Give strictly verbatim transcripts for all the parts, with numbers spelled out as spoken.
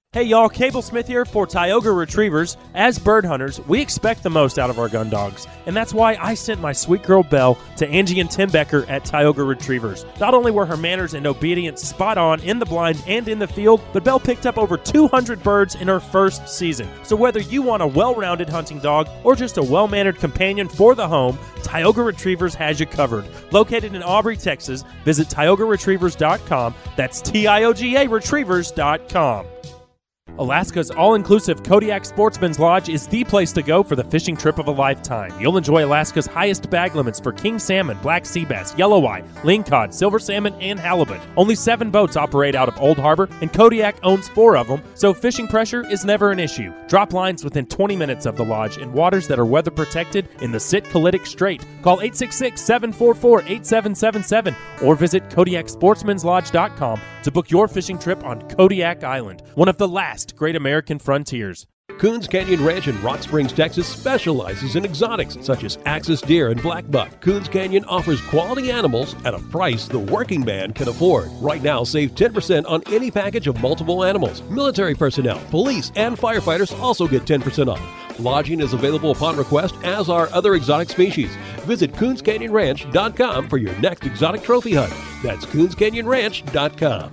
Hey y'all, Cable Smith here for Tioga Retrievers. As bird hunters, we expect the most out of our gun dogs, and that's why I sent my sweet girl Belle to Angie and Tim Becker at Tioga Retrievers. Not only were her manners and obedience spot on in the blind and in the field, but Belle picked up over two hundred birds in her first season. So whether you want a well-rounded hunting dog or just a well-mannered companion for the home, Tioga Retrievers has you covered. Located in Aubrey, Texas, visit tioga retrievers dot com. That's T I O G A retrievers dot com. Alaska's all-inclusive Kodiak Sportsman's Lodge is the place to go for the fishing trip of a lifetime. You'll enjoy Alaska's highest bag limits for king salmon, black sea bass, yelloweye, lingcod, silver salmon, and halibut. Only seven boats operate out of Old Harbor, and Kodiak owns four of them, so fishing pressure is never an issue. Drop lines within twenty minutes of the lodge in waters that are weather protected in the Sitkalitic Strait. Call eight six six, seven four four, eight seven seven seven or visit Kodiak Sportsmans Lodge dot com to book your fishing trip on Kodiak Island, one of the last great American frontiers. Coons Canyon Ranch in Rock Springs, Texas specializes in exotics such as axis deer and black buck. Coons Canyon offers quality animals at a price the working man can afford. Right now, save ten percent on any package of multiple animals. Military personnel, police, and firefighters also get ten percent off. Lodging is available upon request, as are other exotic species. Visit coons canyon ranch dot com for your next exotic trophy hunt. That's coons canyon ranch dot com.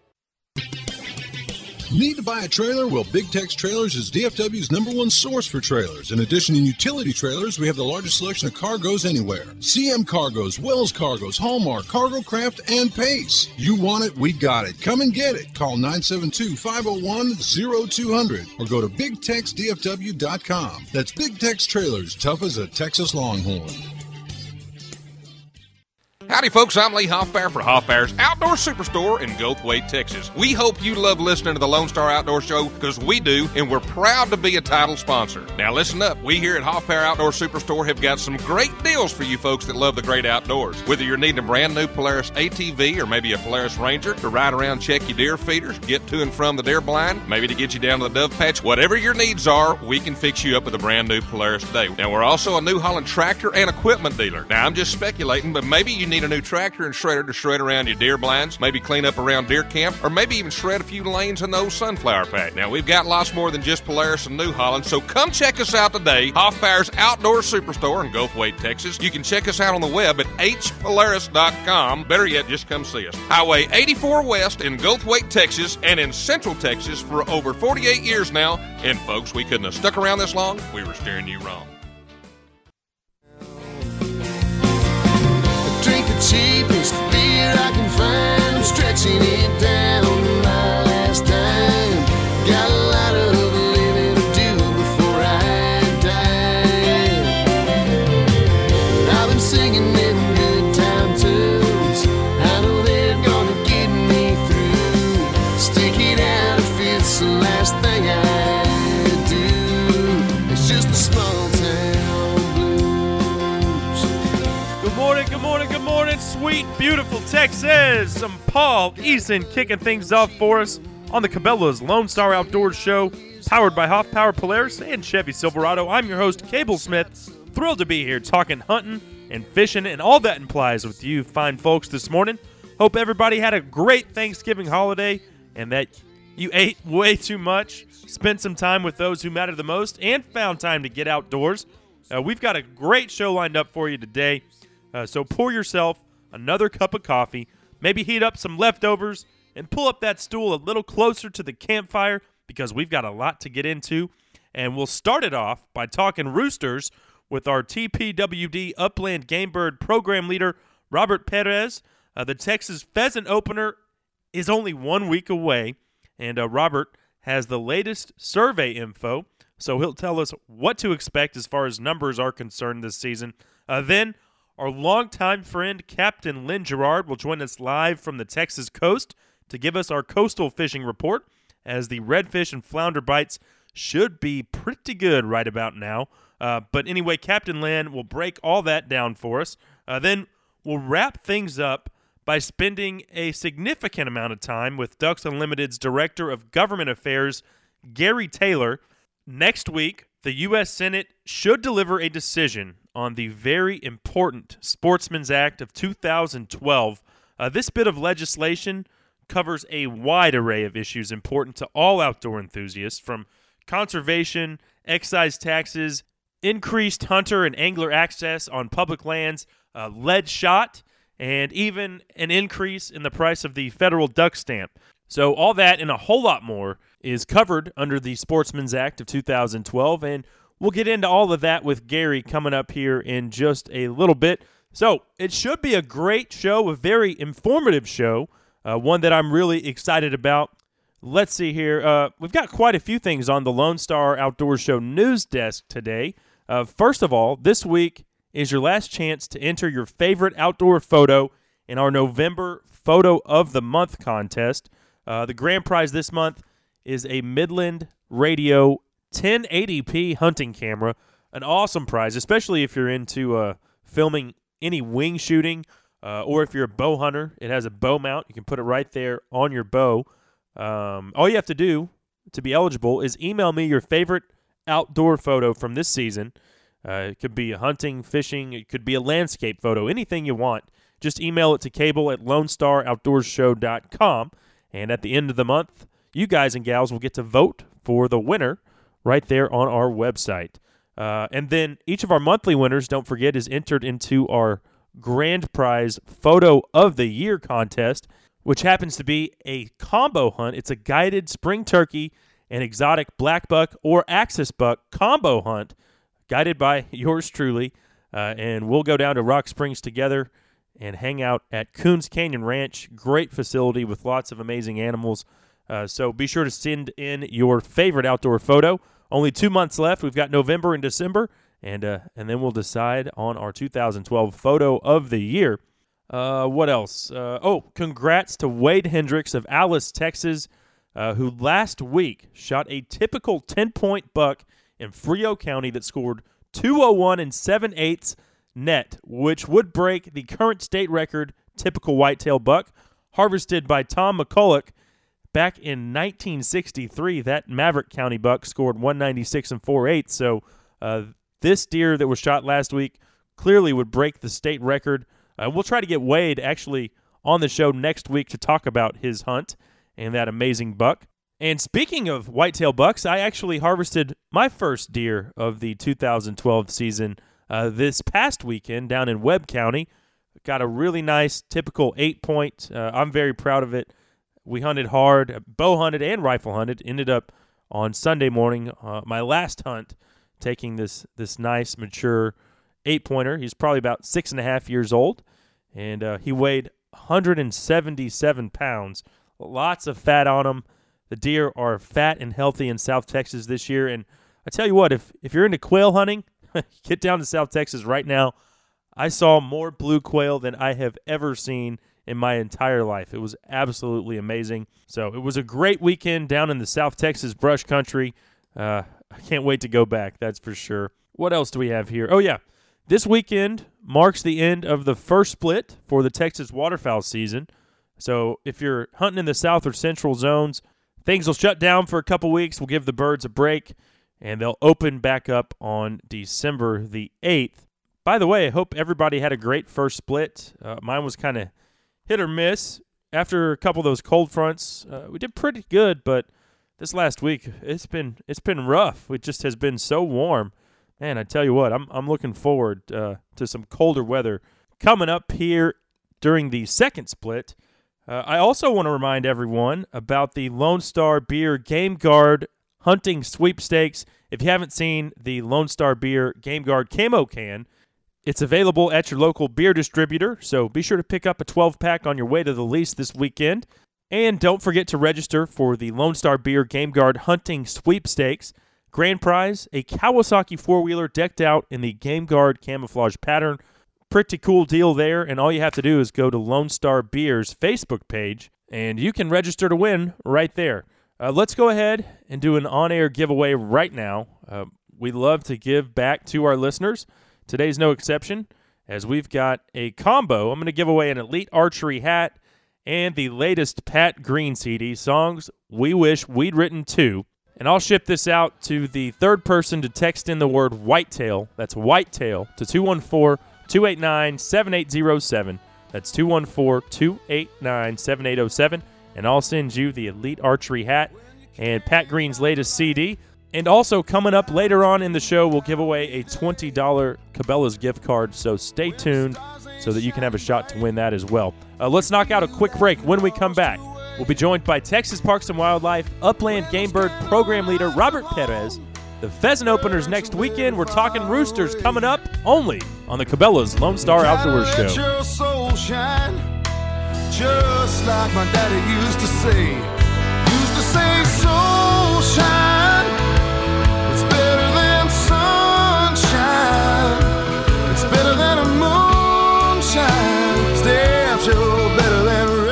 Need to buy a trailer? Well, Big Tex Trailers is D F W's number one source for trailers. In addition to utility trailers, we have the largest selection of cargoes anywhere. C M Cargoes, Wells Cargoes, Hallmark, Cargo Craft, and Pace. You want it, we got it. Come and get it. Call nine seven two, five oh one, oh two hundred or go to big tex d f w dot com. That's Big Tex Trailers, tough as a Texas Longhorn. Howdy, folks. I'm Lee Hoffbauer for Hoffbauer's Outdoor Superstore in Goldthwaite, Texas. We hope you love listening to the Lone Star Outdoor Show, because we do, and we're proud to be a title sponsor. Now, listen up. We here at Hoffbauer Outdoor Superstore have got some great deals for you folks that love the great outdoors. Whether you're needing a brand new Polaris A T V or maybe a Polaris Ranger to ride around, check your deer feeders, get to and from the deer blind, maybe to get you down to the dove patch, whatever your needs are, we can fix you up with a brand new Polaris today. Now, we're also a New Holland tractor and equipment dealer. Now, I'm just speculating, but maybe you need a new tractor and shredder to shred around your deer blinds, maybe clean up around deer camp, or maybe even shred a few lanes in the old sunflower patch. Now, we've got lots more than just Polaris and New Holland, so come check us out today. Hoffbauer's Outdoor Superstore in Goldthwaite, Texas. You can check us out on the web at h polaris dot com. Better yet, just come see us. Highway eighty-four West in Goldthwaite, Texas, and in Central Texas for over forty-eight years now. And folks, we couldn't have stuck around this long. We were steering you wrong. Drink the cheapest beer I can find. I'm stretching it down to my last time. Got a lot of living to do before I die. I've been singing them good time tunes. I know they're gonna get me through. Stick it out if it's the last thing I do. It's just a small town blues. Good morning, good morning, good morning, sweet, beautiful Texas. I'm Paul Eason kicking things off for us on the Cabela's Lone Star Outdoors Show, powered by Hoffbauer Polaris and Chevy Silverado. I'm your host, Cable Smith. Thrilled to be here talking hunting and fishing and all that implies with you fine folks this morning. Hope everybody had a great Thanksgiving holiday and that you ate way too much, spent some time with those who matter the most, and found time to get outdoors. Uh, we've got a great show lined up for you today. Uh, so pour yourself another cup of coffee, maybe heat up some leftovers, and pull up that stool a little closer to the campfire because we've got a lot to get into. And we'll start it off by talking roosters with our T P W D Upland Game Bird Program Leader, Robert Perez. Uh, the Texas Pheasant Opener is only one week away, and uh, Robert has the latest survey info, so he'll tell us what to expect as far as numbers are concerned this season. Uh, then our longtime friend, Captain Lynn Gerard, will join us live from the Texas coast to give us our coastal fishing report, as the redfish and flounder bites should be pretty good right about now. Uh, but anyway, Captain Lynn will break all that down for us. Uh, then we'll wrap things up by spending a significant amount of time with Ducks Unlimited's Director of Government Affairs, Gary Taylor. Next week, the U S Senate should deliver a decision on the very important Sportsman's Act of two thousand twelve. Uh, this bit of legislation covers a wide array of issues important to all outdoor enthusiasts, from conservation, excise taxes, increased hunter and angler access on public lands, uh, lead shot, and even an increase in the price of the federal duck stamp. So all that and a whole lot more is covered under the Sportsman's Act of two thousand twelve, and we'll get into all of that with Gary coming up here in just a little bit. So it should be a great show, a very informative show, uh, one that I'm really excited about. Let's see here. Uh, we've got quite a few things on the Lone Star Outdoors Show news desk today. Uh, first of all, this week is your last chance to enter your favorite outdoor photo in our November Photo of the Month contest. Uh, the grand prize this month is a Midland Radio ten eighty p hunting camera, an awesome prize, especially if you're into uh, filming any wing shooting, uh, or if you're a bow hunter. It has a bow mount. You can put it right there on your bow. Um, all you have to do to be eligible is email me your favorite outdoor photo from this season. Uh, it could be a hunting, fishing, it could be a landscape photo, anything you want. Just email it to cable at lone star outdoors show dot com, and at the end of the month, you guys and gals will get to vote for the winner right there on our website. Uh, and then each of our monthly winners, don't forget, is entered into our grand prize Photo of the Year contest, which happens to be a combo hunt. It's a guided spring turkey and exotic black buck or axis buck combo hunt, guided by yours truly. Uh, and we'll go down to Rock Springs together and hang out at Coons Canyon Ranch. Great facility with lots of amazing animals. Uh, so be sure to send in your favorite outdoor photo. Only two months left. We've got November and December, and uh, and then we'll decide on our two thousand twelve Photo of the Year. Uh, what else? Uh, oh, congrats to Wade Hendricks of Alice, Texas, uh, who last week shot a typical ten-point buck in Frio County that scored two oh one and seven eighths net, which would break the current state record typical whitetail buck harvested by Tom McCulloch back in nineteen sixty-three. That Maverick County buck scored one ninety-six and four eighths. So uh, this deer that was shot last week clearly would break the state record. Uh, we'll try to get Wade actually on the show next week to talk about his hunt and that amazing buck. And speaking of whitetail bucks, I actually harvested my first deer of the two thousand twelve season uh, this past weekend down in Webb County. Got a really nice typical eight-point. Uh, I'm very proud of it. We hunted hard, bow hunted and rifle hunted. Ended up on Sunday morning, uh, my last hunt, taking this this nice, mature eight-pointer. He's probably about six and a half years old, and uh, he weighed one hundred seventy-seven pounds. Lots of fat on him. The deer are fat and healthy in South Texas this year, and I tell you what, if, if you're into quail hunting, get down to South Texas right now. I saw more blue quail than I have ever seen in my entire life. It was absolutely amazing. So it was a great weekend down in the South Texas brush country. Uh, I can't wait to go back, that's for sure. What else do we have here? Oh, yeah. This weekend marks the end of the first split for the Texas waterfowl season. So if you're hunting in the south or central zones, things will shut down for a couple weeks. We'll give the birds a break, and they'll open back up on December the eighth. By the way, I hope everybody had a great first split. Uh, mine was kind of hit or miss. After a couple of those cold fronts, uh, we did pretty good, but this last week, it's been it's been rough. It just has been so warm. Man, I tell you what, I'm I'm looking forward uh, to some colder weather coming up here during the second split. Uh, I also want to remind everyone about the Lone Star Beer Game Guard Hunting Sweepstakes. If you haven't seen the Lone Star Beer Game Guard Camo Can, it's available at your local beer distributor, so be sure to pick up a twelve-pack on your way to the lease this weekend. And don't forget to register for the Lone Star Beer Game Guard Hunting Sweepstakes. Grand prize, a Kawasaki four-wheeler decked out in the Game Guard camouflage pattern. Pretty cool deal there, and all you have to do is go to Lone Star Beer's Facebook page, and you can register to win right there. Uh, let's go ahead and do an on-air giveaway right now. Uh, we love to give back to our listeners. Today's no exception, as we've got a combo. I'm going to give away an Elite Archery hat and the latest Pat Green C D, Songs We Wish We'd Written Too. And I'll ship this out to the third person to text in the word whitetail. That's whitetail to two one four, two eight nine, seven eight zero seven. That's two one four, two eight nine, seven eight zero seven. and I'll send you the Elite Archery hat and Pat Green's latest C D. And also coming up later on in the show, we'll give away a twenty dollars Cabela's gift card, so stay tuned so that you can have a shot to win that as well. Uh, let's knock out a quick break. When we come back, we'll be joined by Texas Parks and Wildlife Upland Game Bird Program Leader Robert Perez. The pheasant openers next weekend. We're talking roosters coming up only on the Cabela's Lone Star Outdoors Show. Let your soul shine, just like my daddy used to say. Used to say, soul shine, it's better than sunshine, it's better than a moonshine, damn sure better than rain.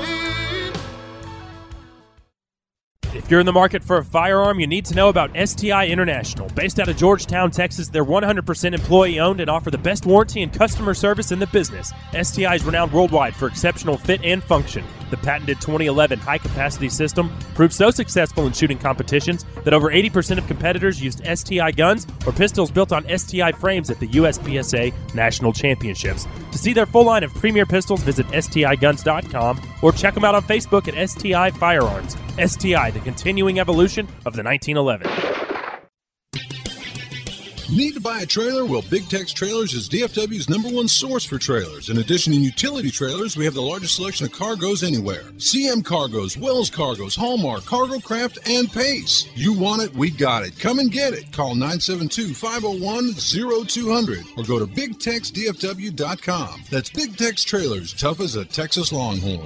If you're in the market for a firearm, you need to know about S T I International. Based out of Georgetown, Texas, they're one hundred percent employee-owned and offer the best warranty and customer service in the business. S T I is renowned worldwide for exceptional fit and function. The patented twenty eleven high-capacity system proved so successful in shooting competitions that over eighty percent of competitors used S T I guns or pistols built on S T I frames at the U S P S A National Championships. To see their full line of premier pistols, visit S T I guns dot com or check them out on Facebook at S T I Firearms. S T I, the continuing evolution of the nineteen eleven. Need to buy a trailer? Well, Big Tex Trailers is D F W's number one source for trailers. In addition to utility trailers, we have the largest selection of cargoes anywhere. C M Cargoes, Wells Cargoes, Hallmark, Cargo Craft, and Pace. You want it, we got it. Come and get it. Call nine seven two, five oh one, oh two hundred or go to big tex d f w dot com. That's Big Tex Trailers, tough as a Texas Longhorn.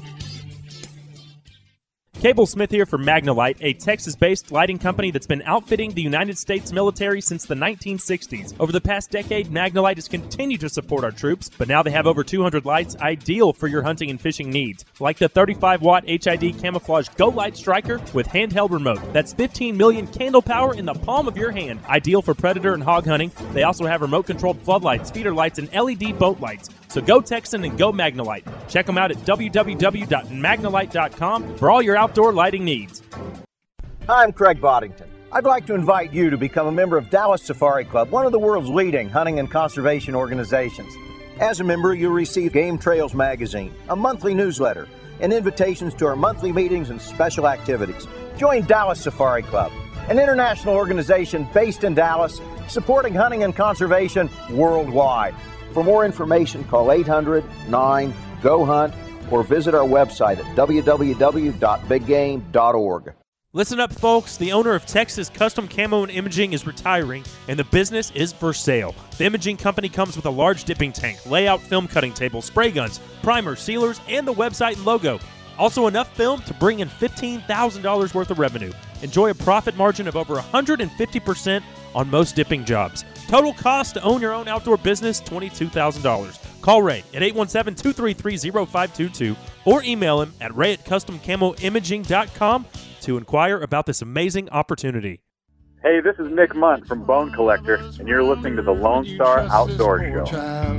Cable Smith here for Magnalite, a Texas-based lighting company that's been outfitting the United States military since the nineteen sixties. Over the past decade, Magnalite has continued to support our troops, but now they have over two hundred lights ideal for your hunting and fishing needs, like the thirty-five watt H I D Camouflage Go Light Striker with handheld remote. That's fifteen million candle power in the palm of your hand, ideal for predator and hog hunting. They also have remote-controlled floodlights, feeder lights, and L E D boat lights. So go Texan and go Magnalite. Check them out at w w w dot magnalite dot com for all your outdoor lighting needs. Hi, I'm Craig Boddington. I'd like to invite you to become a member of Dallas Safari Club, one of the world's leading hunting and conservation organizations. As a member, you'll receive Game Trails magazine, a monthly newsletter, and invitations to our monthly meetings and special activities. Join Dallas Safari Club, an international organization based in Dallas, supporting hunting and conservation worldwide. For more information, call eight hundred nine G O hunt or visit our website at w w w dot big game dot org. Listen up, folks. The owner of Texas Custom Camo and Imaging is retiring, and the business is for sale. The imaging company comes with a large dipping tank, layout film cutting table, spray guns, primer, sealers, and the website and logo. Also enough film to bring in fifteen thousand dollars worth of revenue. Enjoy a profit margin of over one hundred fifty percent on most dipping jobs. Total cost to own your own outdoor business, twenty-two thousand dollars. Call Ray at eight one seven, two three three, zero five two two or email him at ray at custom camo imaging dot com to inquire about this amazing opportunity. Hey, this is Nick Munt from Bone Collector, and you're listening to the Lone Star Outdoor Show.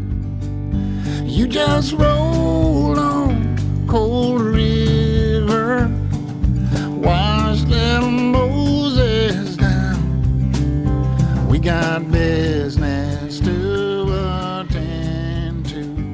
You just roll on Cold River, wash little Moses down. We got business to attend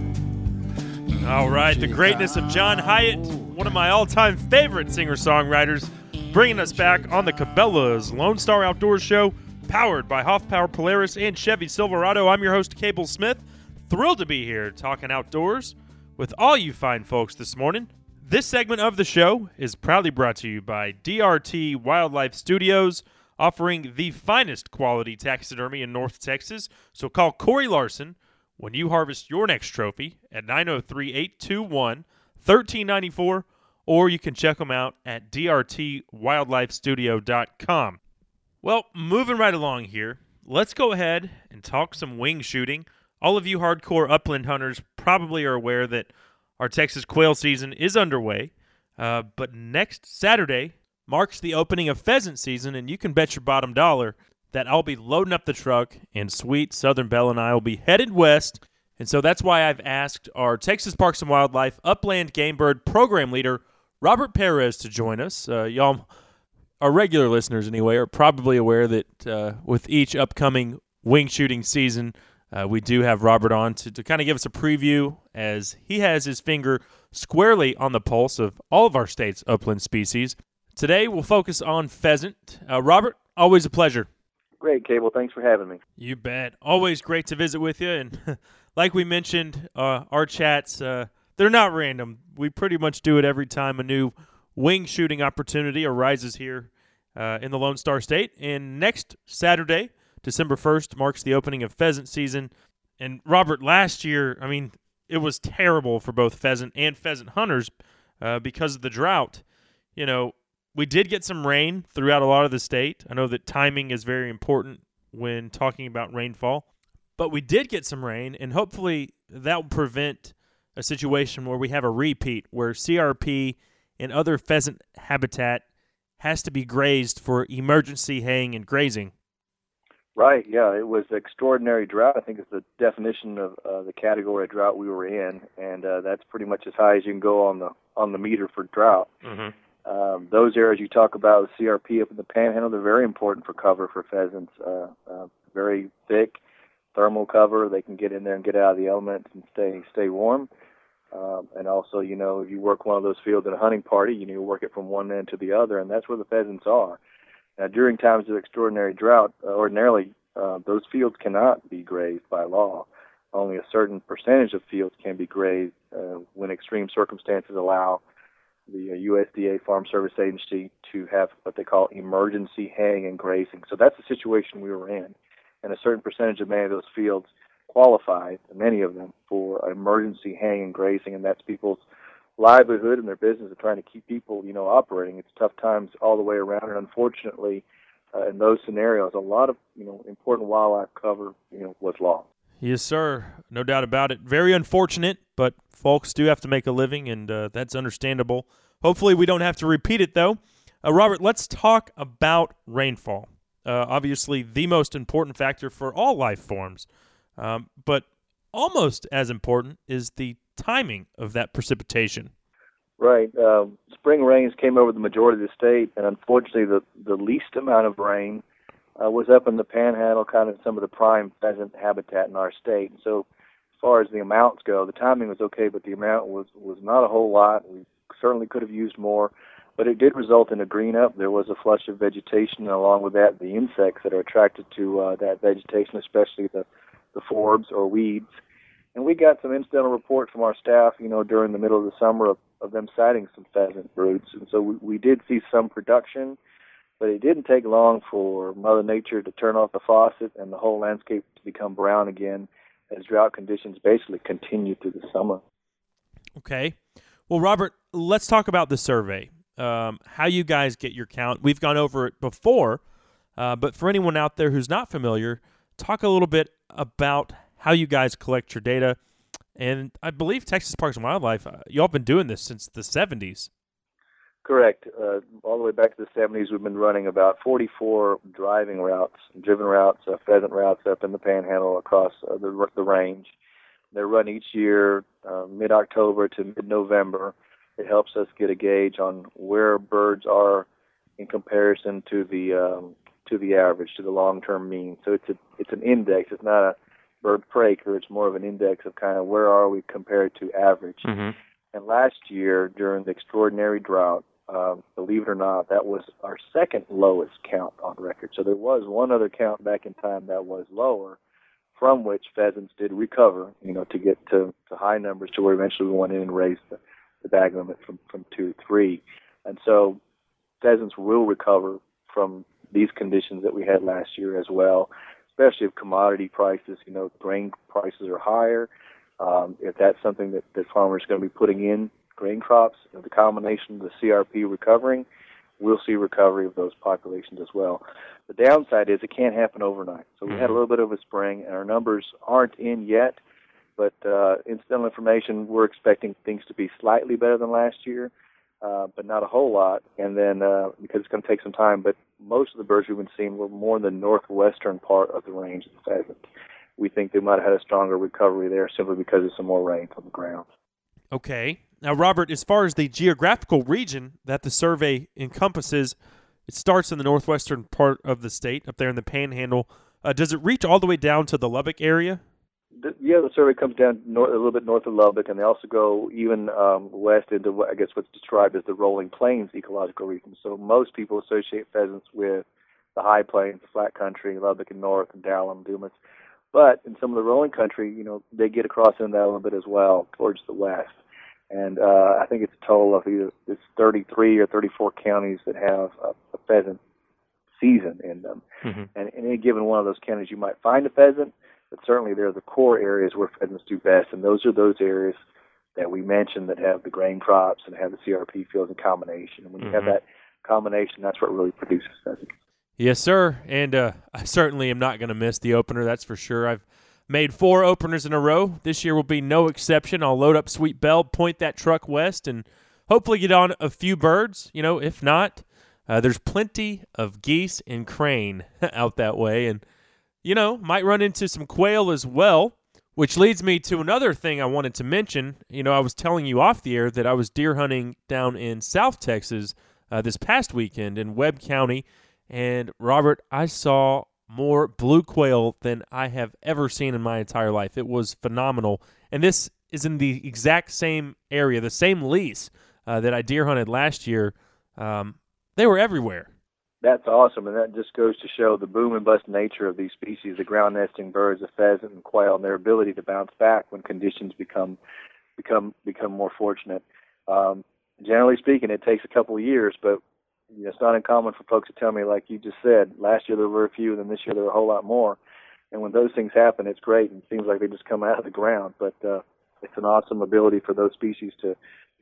to. All right, the greatness of John Hyatt, one of my all-time favorite singer-songwriters, bringing us back on the Cabela's Lone Star Outdoors Show, powered by Hoff Power Polaris and Chevy Silverado. I'm your host, Cable Smith. Thrilled to be here talking outdoors with all you fine folks this morning. This segment of the show is proudly brought to you by D R T Wildlife Studios, offering the finest quality taxidermy in North Texas. So call Corey Larson when you harvest your next trophy at nine oh three, eight two one, one three nine four, or you can check them out at d r t wildlife studio dot com. Well, moving right along here, let's go ahead and talk some wing shooting. All of you hardcore upland hunters probably are aware that our Texas quail season is underway, uh, but next Saturday marks the opening of pheasant season, and you can bet your bottom dollar that I'll be loading up the truck, and sweet Southern Belle and I will be headed west. And so that's why I've asked our Texas Parks and Wildlife Upland Game Bird Program Leader, Robert Perez, to join us. Uh, y'all, our regular listeners anyway, are probably aware that uh, with each upcoming wing shooting season, uh, we do have Robert on to, to kind of give us a preview, as he has his finger squarely on the pulse of all of our state's upland species. Today, we'll focus on pheasant. Uh, Robert, always a pleasure. Great, Cable. Thanks for having me. You bet. Always great to visit with you. And like we mentioned, uh, our chats, uh, they're not random. We pretty much do it every time a new wing shooting opportunity arises here uh, in the Lone Star State. And next Saturday, December first, marks the opening of pheasant season. And Robert, last year, I mean, it was terrible for both pheasant and pheasant hunters uh, because of the drought. You know, we did get some rain throughout a lot of the state. I know that timing is very important when talking about rainfall. But we did get some rain, and hopefully that will prevent a situation where we have a repeat, where C R P and other pheasant habitat has to be grazed for emergency haying and grazing. Right, yeah, it was extraordinary drought. I think it's the definition of uh, the category of drought we were in, and uh, that's pretty much as high as you can go on the on the meter for drought. Mm-hmm. Um, those areas you talk about, the C R P up in the Panhandle, they're very important for cover for pheasants. Uh, uh, very thick thermal cover. They can get in there and get out of the elements and stay stay warm. Um, and also, you know, if you work one of those fields at a hunting party, you need to work it from one end to the other, and that's where the pheasants are. Now, during times of extraordinary drought, uh, ordinarily uh, those fields cannot be grazed by law. Only a certain percentage of fields can be grazed uh, when extreme circumstances allow the uh, U S D A Farm Service Agency to have what they call emergency haying and grazing. So that's the situation we were in. And a certain percentage of many of those fields qualify, many of them, for emergency haying and grazing, and that's people's livelihood and their business of trying to keep people, you know, operating. It's tough times all the way around, and unfortunately, uh, in those scenarios, a lot of, you know, important wildlife cover, you know, was lost. Yes, sir. No doubt about it. Very unfortunate, but folks do have to make a living, and uh, that's understandable. Hopefully we don't have to repeat it, though. Uh, Robert, let's talk about rainfall. Uh, obviously, the most important factor for all life forms. Um, but almost as important is the timing of that precipitation. Right. Um, spring rains came over the majority of the state, and unfortunately the, the least amount of rain uh, was up in the Panhandle, kind of some of the prime pheasant habitat in our state. And so as far as the amounts go, the timing was okay, but the amount was, was not a whole lot. We certainly could have used more, but it did result in a green up. There was a flush of vegetation, and along with that, the insects that are attracted to uh, that vegetation, especially the, the forbs or weeds. And we got some incidental report from our staff, you know, during the middle of the summer of, of them sighting some pheasant broods. And so we, we did see some production, but it didn't take long for Mother Nature to turn off the faucet and the whole landscape to become brown again as drought conditions basically continued through the summer. Okay. Well, Robert, let's talk about the survey, um, how you guys get your count. We've gone over it before, uh, but for anyone out there who's not familiar, talk a little bit about how you guys collect your data. And I believe Texas Parks and Wildlife, uh, y'all been doing this since the seventies. Correct. Uh, all the way back to the seventies, we've been running about forty-four driving routes, driven routes, uh, pheasant routes up in the Panhandle across uh, the, the range. They're run each year, uh, mid-October to mid-November. It helps us get a gauge on where birds are in comparison to the um, to the average, to the long-term mean. So it's a it's an index. It's not a bird per acre. It's more of an index of kind of where are we compared to average. Mm-hmm. And last year, during the extraordinary drought, uh, believe it or not, that was our second lowest count on record. So there was one other count back in time that was lower, from which pheasants did recover, you know, to get to, to high numbers to where eventually we went in and raised the, the bag limit from, from two to three. And so pheasants will recover from these conditions that we had last year as well, especially if commodity prices, you know, grain prices are higher. Um, if that's something that, that farmers are going to be putting in, grain crops, you know, the combination of the C R P recovering, we'll see recovery of those populations as well. The downside is it can't happen overnight. So we had a little bit of a spring, and our numbers aren't in yet, but uh, incidental information, we're expecting things to be slightly better than last year, uh, but not a whole lot, and then uh, because it's going to take some time, but most of the birds we've been seeing were more in the northwestern part of the range of the pheasant. We think they might have had a stronger recovery there simply because of some more rain on the ground. Okay. Now, Robert, as far as the geographical region that the survey encompasses, it starts in the northwestern part of the state, up there in the Panhandle. Uh, does it reach all the way down to the Lubbock area? The, yeah, the survey comes down north, a little bit north of Lubbock, and they also go even um, west into, I guess, what's described as the Rolling Plains ecological region. So most people associate pheasants with the high plains, the flat country, Lubbock and North, and Dallam, Dumas. But in some of the rolling country, you know, they get across into that a little bit as well, towards the west. And uh, I think it's a total of either it's thirty-three or thirty-four counties that have a, a pheasant season in them. Mm-hmm. And in any given one of those counties, you might find a pheasant, but certainly there are the core areas where pheasants do best, and those are those areas that we mentioned that have the grain crops and have the C R P fields in combination. And when mm-hmm. you have that combination, that's what really produces pheasants. Yes, sir, and uh, I certainly am not going to miss the opener, that's for sure. I've made four openers in a row. This year will be no exception. I'll load up Sweet Belle, point that truck west, and hopefully get on a few birds. You know, if not, uh, there's plenty of geese and crane out that way, and, you know, might run into some quail as well, which leads me to another thing I wanted to mention. You know, I was telling you off the air that I was deer hunting down in South Texas uh, this past weekend in Webb County, and, Robert, I saw more blue quail than I have ever seen in my entire life. It was phenomenal. And this is in the exact same area, the same lease uh, that I deer hunted last year. Um, they were everywhere. That's awesome, and that just goes to show the boom and bust nature of these species, the ground nesting birds, the pheasant and quail, and their ability to bounce back when conditions become become become more fortunate. Um, generally speaking, it takes a couple of years, but you know, it's not uncommon for folks to tell me, like you just said, last year there were a few, and then this year there were a whole lot more. And when those things happen, it's great, and it seems like they just come out of the ground. But uh, it's an awesome ability for those species to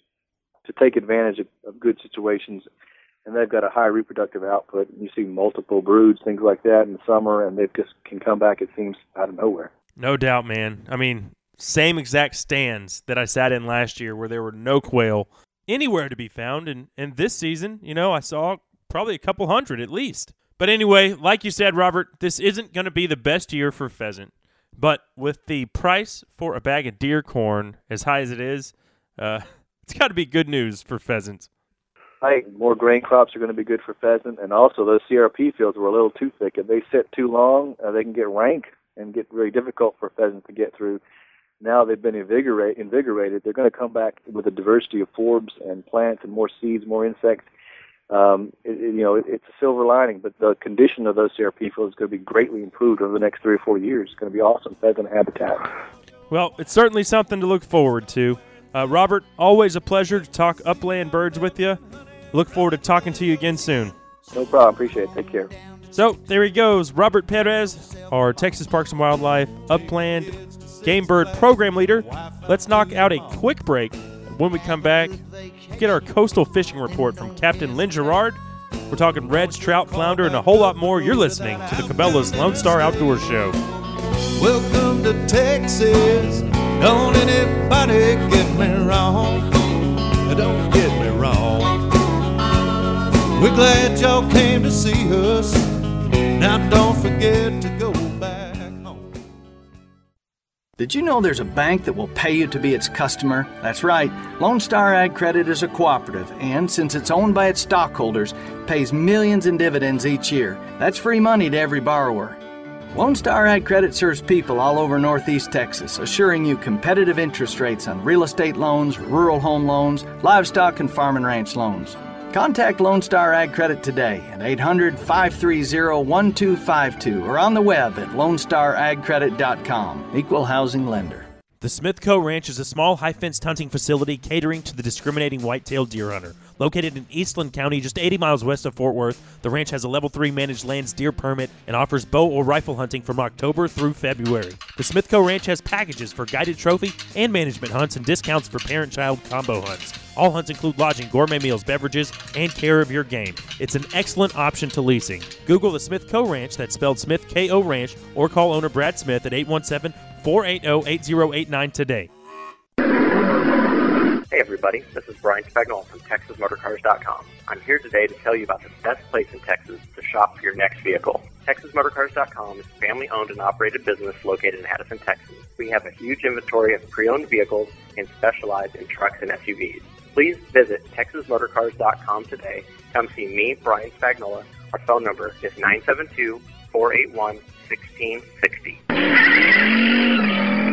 to take advantage of, of good situations. And they've got a high reproductive output. You see multiple broods, things like that in the summer, and they just can come back, it seems, out of nowhere. No doubt, man. I mean, same exact stands that I sat in last year where there were no quail anywhere to be found, and, and this season, you know, I saw probably a couple hundred at least. But anyway, like you said, Robert, this isn't going to be the best year for pheasant, but with the price for a bag of deer corn as high as it is, uh, it's got to be good news for pheasants. I think more grain crops are going to be good for pheasant, and also those C R P fields were a little too thick. If they sit too long, uh, they can get rank and get very difficult for pheasants to get through. Now they've been invigorate, invigorated, they're going to come back with a diversity of forbs and plants and more seeds, more insects. Um, it, it, you know, it, it's a silver lining, but the condition of those C R P fields is going to be greatly improved over the next three or four years. It's going to be awesome pheasant habitat. Well, it's certainly something to look forward to. Uh, Robert, always a pleasure to talk upland birds with you. Look forward to talking to you again soon. No problem. Appreciate it. Take care. So there he goes, Robert Perez, our Texas Parks and Wildlife Upland Game Bird Program Leader. Let's knock out a quick break. When we come back, get our coastal fishing report from Captain Lynn Gerard. We're talking reds, trout, flounder, and a whole lot more. You're listening to the Cabela's Lone Star Outdoors Show. Welcome to Texas. Don't anybody get me wrong. Don't get me wrong. We're glad y'all came to see us. Now don't forget to go back home. Did you know there's a bank that will pay you to be its customer? That's right. Lone Star Ag Credit is a cooperative, and since it's owned by its stockholders, pays millions in dividends each year. That's free money to every borrower. Lone Star Ag Credit serves people all over Northeast Texas, assuring you competitive interest rates on real estate loans, rural home loans, livestock, and farm and ranch loans. Contact Lone Star Ag Credit today at eight hundred, five three zero, one two five two or on the web at lone star ag credit dot com. Equal housing lender. The Smithco Ranch is a small, high-fenced hunting facility catering to the discriminating white-tailed deer hunter. Located in Eastland County, just eighty miles west of Fort Worth, the ranch has a Level three Managed Lands deer permit and offers bow or rifle hunting from October through February. The Smithco Ranch has packages for guided trophy and management hunts and discounts for parent-child combo hunts. All hunts include lodging, gourmet meals, beverages, and care of your game. It's an excellent option to leasing. Google the Smithco Ranch, that's spelled Smith K O Ranch, or call owner Brad Smith at eight one seven, four eight zero, eight zero eight nine today. Hey everybody, this is Brian Spagnola from Texas Motor Cars dot com. I'm here today to tell you about the best place in Texas to shop for your next vehicle. Texas Motor Cars dot com is a family-owned and operated business located in Addison, Texas. We have a huge inventory of pre-owned vehicles and specialize in trucks and S U Vs. Please visit Texas Motor Cars dot com today. Come see me, Brian Spagnola. Our phone number is nine seven two, four eight one, one six six zero.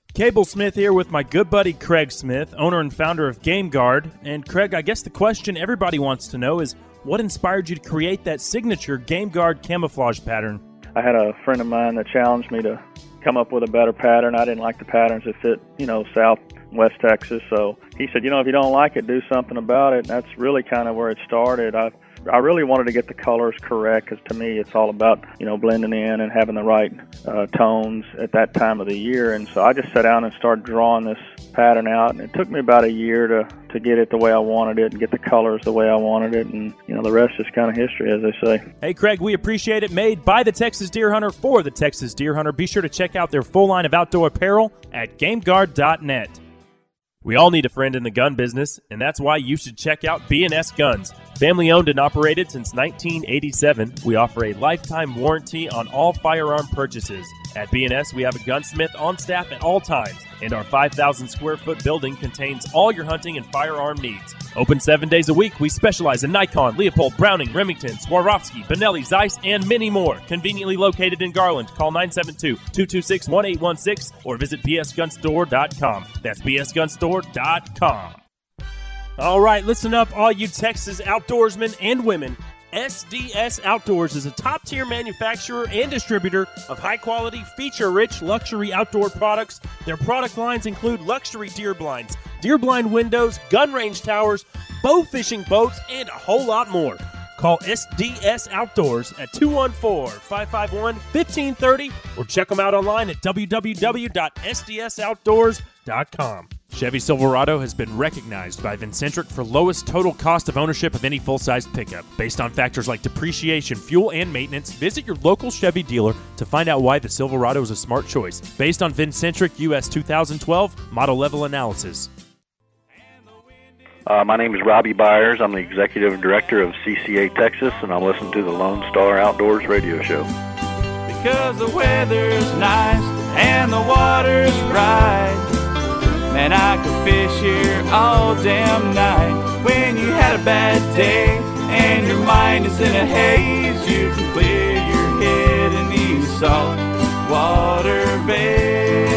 Cable Smith here with my good buddy Craig Smith, owner and founder of Game Guard. And Craig, I guess the question everybody wants to know is, what inspired you to create that signature Game Guard camouflage pattern? I had a friend of mine that challenged me to come up with a better pattern. I didn't like the patterns that fit, you know, South and West Texas. So he said, you know, if you don't like it, do something about it. And that's really kind of where it started. I I really wanted to get the colors correct because to me it's all about, you know, blending in and having the right uh, tones at that time of the year. And so I just sat down and started drawing this pattern out. And it took me about a year to, to get it the way I wanted it and get the colors the way I wanted it. And, you know, the rest is kind of history, as they say. Hey, Craig, we appreciate it. Made by the Texas Deer Hunter for the Texas Deer Hunter. Be sure to check out their full line of outdoor apparel at game guard dot net. We all need a friend in the gun business, and that's why you should check out B and S Guns. Family owned and operated since nineteen eighty-seven, we offer a lifetime warranty on all firearm purchases. At B and S, we have a gunsmith on staff at all times, and our five thousand square foot building contains all your hunting and firearm needs. Open seven days a week, we specialize in Nikon, Leopold, Browning, Remington, Swarovski, Benelli, Zeiss, and many more. Conveniently located in Garland. Call nine seven two, two two six, one eight one six or visit b s gun store dot com. That's b s gun store dot com. All right, listen up, all you Texas outdoorsmen and women. S D S Outdoors is a top-tier manufacturer and distributor of high-quality, feature-rich luxury outdoor products. Their product lines include luxury deer blinds, deer blind windows, gun range towers, bow fishing boats, and a whole lot more. Call S D S Outdoors at two one four, five five one, one five three zero or check them out online at w w w dot s d s outdoors dot com. Chevy Silverado has been recognized by Vincentric for lowest total cost of ownership of any full-sized pickup. Based on factors like depreciation, fuel, and maintenance, visit your local Chevy dealer to find out why the Silverado is a smart choice. Based on Vincentric U S two thousand twelve model level analysis. Uh, my name is Robbie Byers. I'm the Executive Director of C C A Texas, and I'm listening to the Lone Star Outdoors radio show. Because the weather's nice and the water's right. Man, I could fish here all damn night. When you had a bad day and your mind is in a haze, you can clear your head in these salt water bays.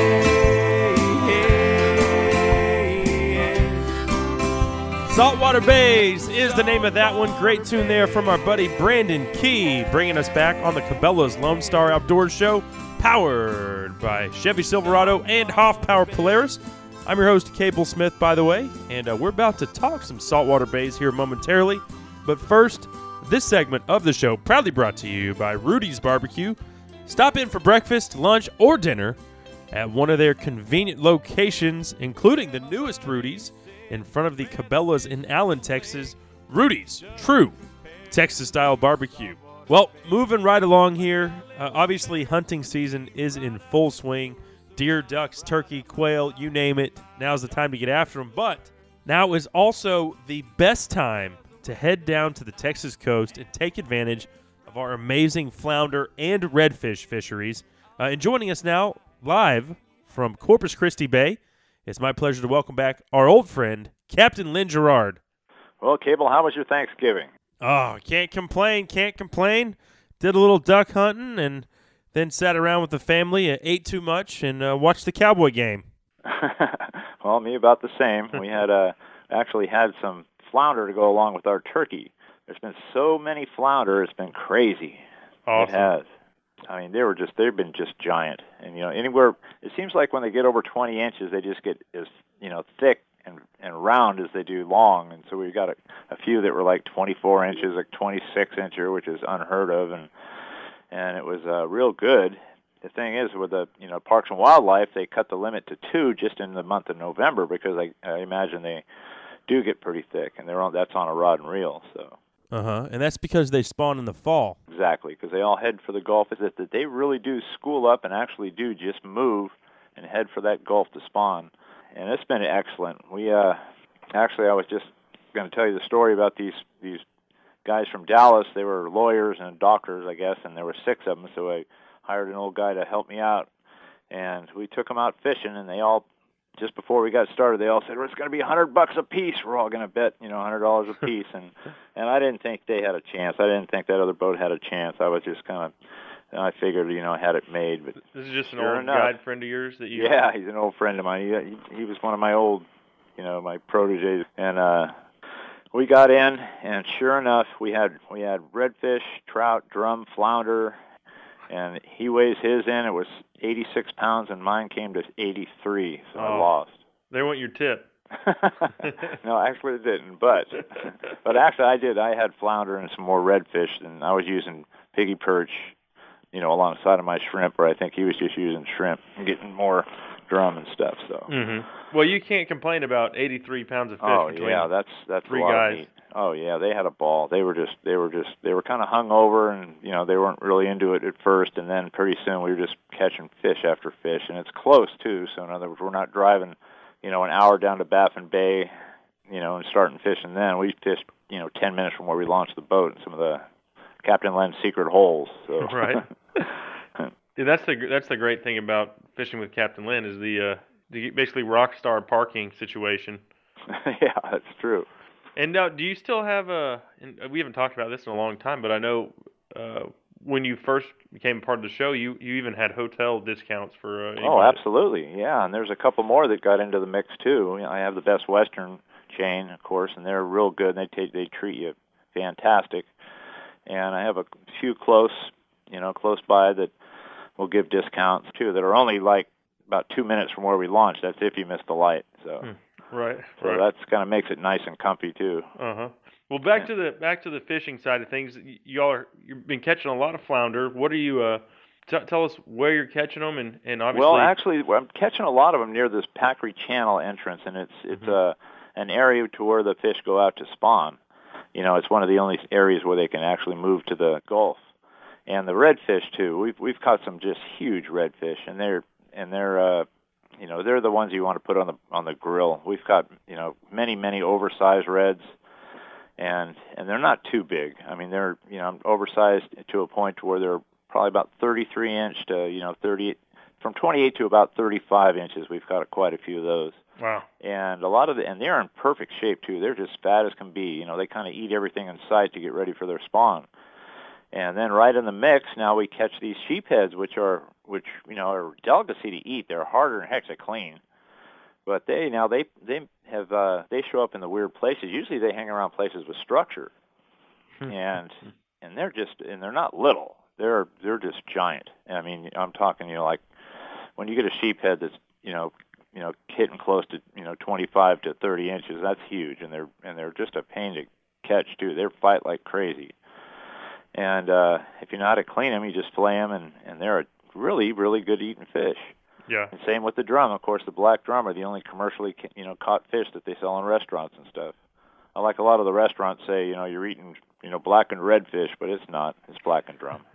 Saltwater Bays is the name of that one. Great tune there from our buddy Brandon Key, bringing us back on the Cabela's Lone Star Outdoors show, powered by Chevy Silverado and Hoff Power Polaris. I'm your host, Cable Smith, by the way, and uh, we're about to talk some saltwater bays here momentarily. But first, this segment of the show proudly brought to you by Rudy's Barbecue. Stop in for breakfast, lunch, or dinner at one of their convenient locations, including the newest Rudy's in front of the Cabela's in Allen, Texas. Rudy's, true Texas-style barbecue. Well, moving right along here, uh, obviously hunting season is in full swing. Deer, ducks, turkey, quail, you name it. Now's the time to get after them. But now is also the best time to head down to the Texas coast and take advantage of our amazing flounder and redfish fisheries. Uh, and joining us now live from Corpus Christi Bay, it's my pleasure to welcome back our old friend, Captain Lynn Gerard. Well, Cable, how was your Thanksgiving? Oh, can't complain, can't complain. Did a little duck hunting and then sat around with the family, uh, ate too much, and uh, watched the Cowboy game. Well, me about the same. We had uh, actually had some flounder to go along with our turkey. There's been so many flounder, it's been crazy. Awesome. It has. I mean, they were just, they've been just giant. And, you know, anywhere, it seems like when they get over twenty inches, they just get as, you know, thick and, and round as they do long. And so we've got a, a few that were like twenty-four inches, like twenty-six incher, which is unheard of. And, and it was uh, real good. The thing is, with the, you know, Parks and Wildlife, they cut the limit to two just in the month of November because I, I imagine they do get pretty thick, and they're on, that's on a rod and reel. So. Uh-huh, and that's because they spawn in the fall. Exactly, because they all head for the Gulf. Is that they really do school up and actually do just move and head for that Gulf to spawn. And it's been excellent. We uh, actually, I was just going to tell you the story about these these guys from Dallas. They were lawyers and doctors, I guess, and there were six of them, so I hired an old guy to help me out. And we took them out fishing, and they all, just before we got started, they all said, well, it's going to be a hundred bucks a piece. We're all going to bet, you know, a hundred dollars a piece. And and I didn't think they had a chance. I didn't think that other boat had a chance. I was just kind of And I figured, you know, I had it made. But this is just an sure old enough, guide friend of yours that you. Yeah, he's an old friend of mine. He he, he was one of my old, you know, my proteges, and uh, we got in, and sure enough, we had we had redfish, trout, drum, flounder, and he weighs his in. It was eighty-six pounds, and mine came to eighty-three, so oh, I lost. They want your tip. No, actually it didn't, but but actually I did. I had flounder and some more redfish, and I was using piggy perch, you know, alongside of my shrimp, or I think he was just using shrimp and getting more drum and stuff. So. Mm-hmm. Well, you can't complain about eighty-three pounds of fish. Oh between yeah, that's that's three a lot guys. of meat. Oh yeah, they had a ball. They were just they were just they were kind of hung over, and you know they weren't really into it at first, and then pretty soon we were just catching fish after fish, and it's close too. So in other words, we're not driving, you know, an hour down to Baffin Bay, you know, and starting fishing. Then we fished, you know, ten minutes from where we launched the boat in some of the Captain Len's secret holes. So. Right. Yeah, that's the that's the great thing about fishing with Captain Len is the uh, the basically rock star parking situation. Yeah, that's true. And now, do you still have a? And we haven't talked about this in a long time, but I know uh, when you first became part of the show, you, you even had hotel discounts for. Uh, anybody. Oh, absolutely, yeah. And there's a couple more that got into the mix too. You know, I have the Best Western chain, of course, and they're real good. And they take they treat you fantastic. And I have a few close, you know, close by that will give discounts too. That are only like about two minutes from where we launched. That's if you miss the light. So. Hmm. Right. So right. that's kind of makes it nice and comfy too. Uh huh. Well, back to the back to the fishing side of things. Y- y'all are you've been catching a lot of flounder. What are you? Uh, t- tell us where you're catching them, and, and obviously. Well, actually, I'm catching a lot of them near this Packery Channel entrance, and it's it's Mm-hmm. uh, an area to where the fish go out to spawn. You know, it's one of the only areas where they can actually move to the Gulf. And the redfish too. We've we've caught some just huge redfish, and they're and they're. Uh, You know, they're the ones you want to put on the on the grill. We've got, you know, many many oversized reds, and and they're not too big. I mean, they're, you know, oversized to a point to where they're probably about thirty-three inch to, you know, thirty from twenty-eight to about thirty-five inches. We've got quite a few of those. Wow. And a lot of the and they're in perfect shape too. They're just fat as can be. You know, they kind of eat everything in sight to get ready for their spawn. And then right in the mix, now we catch these sheepheads, which are, which you know, are a delicacy to eat. They're harder than heck to clean, but they now they they have uh, they show up in the weird places. Usually they hang around places with structure, and and they're just and they're not little. They're they're just giant. I mean, I'm talking, you know, like when you get a sheephead that's, you know you know hitting close to, you know, twenty-five to thirty inches. That's huge, and they're and they're just a pain to catch too. They fight like crazy. And uh, if you know how to clean them, you just fillet them, and, and they're a really, really good eating fish. Yeah. And same with the drum. Of course, the black drum are the only commercially, you know, caught fish that they sell in restaurants and stuff. I like a lot of the restaurants say, you know, you're eating, you know, black and red fish, but it's not. It's black and drum.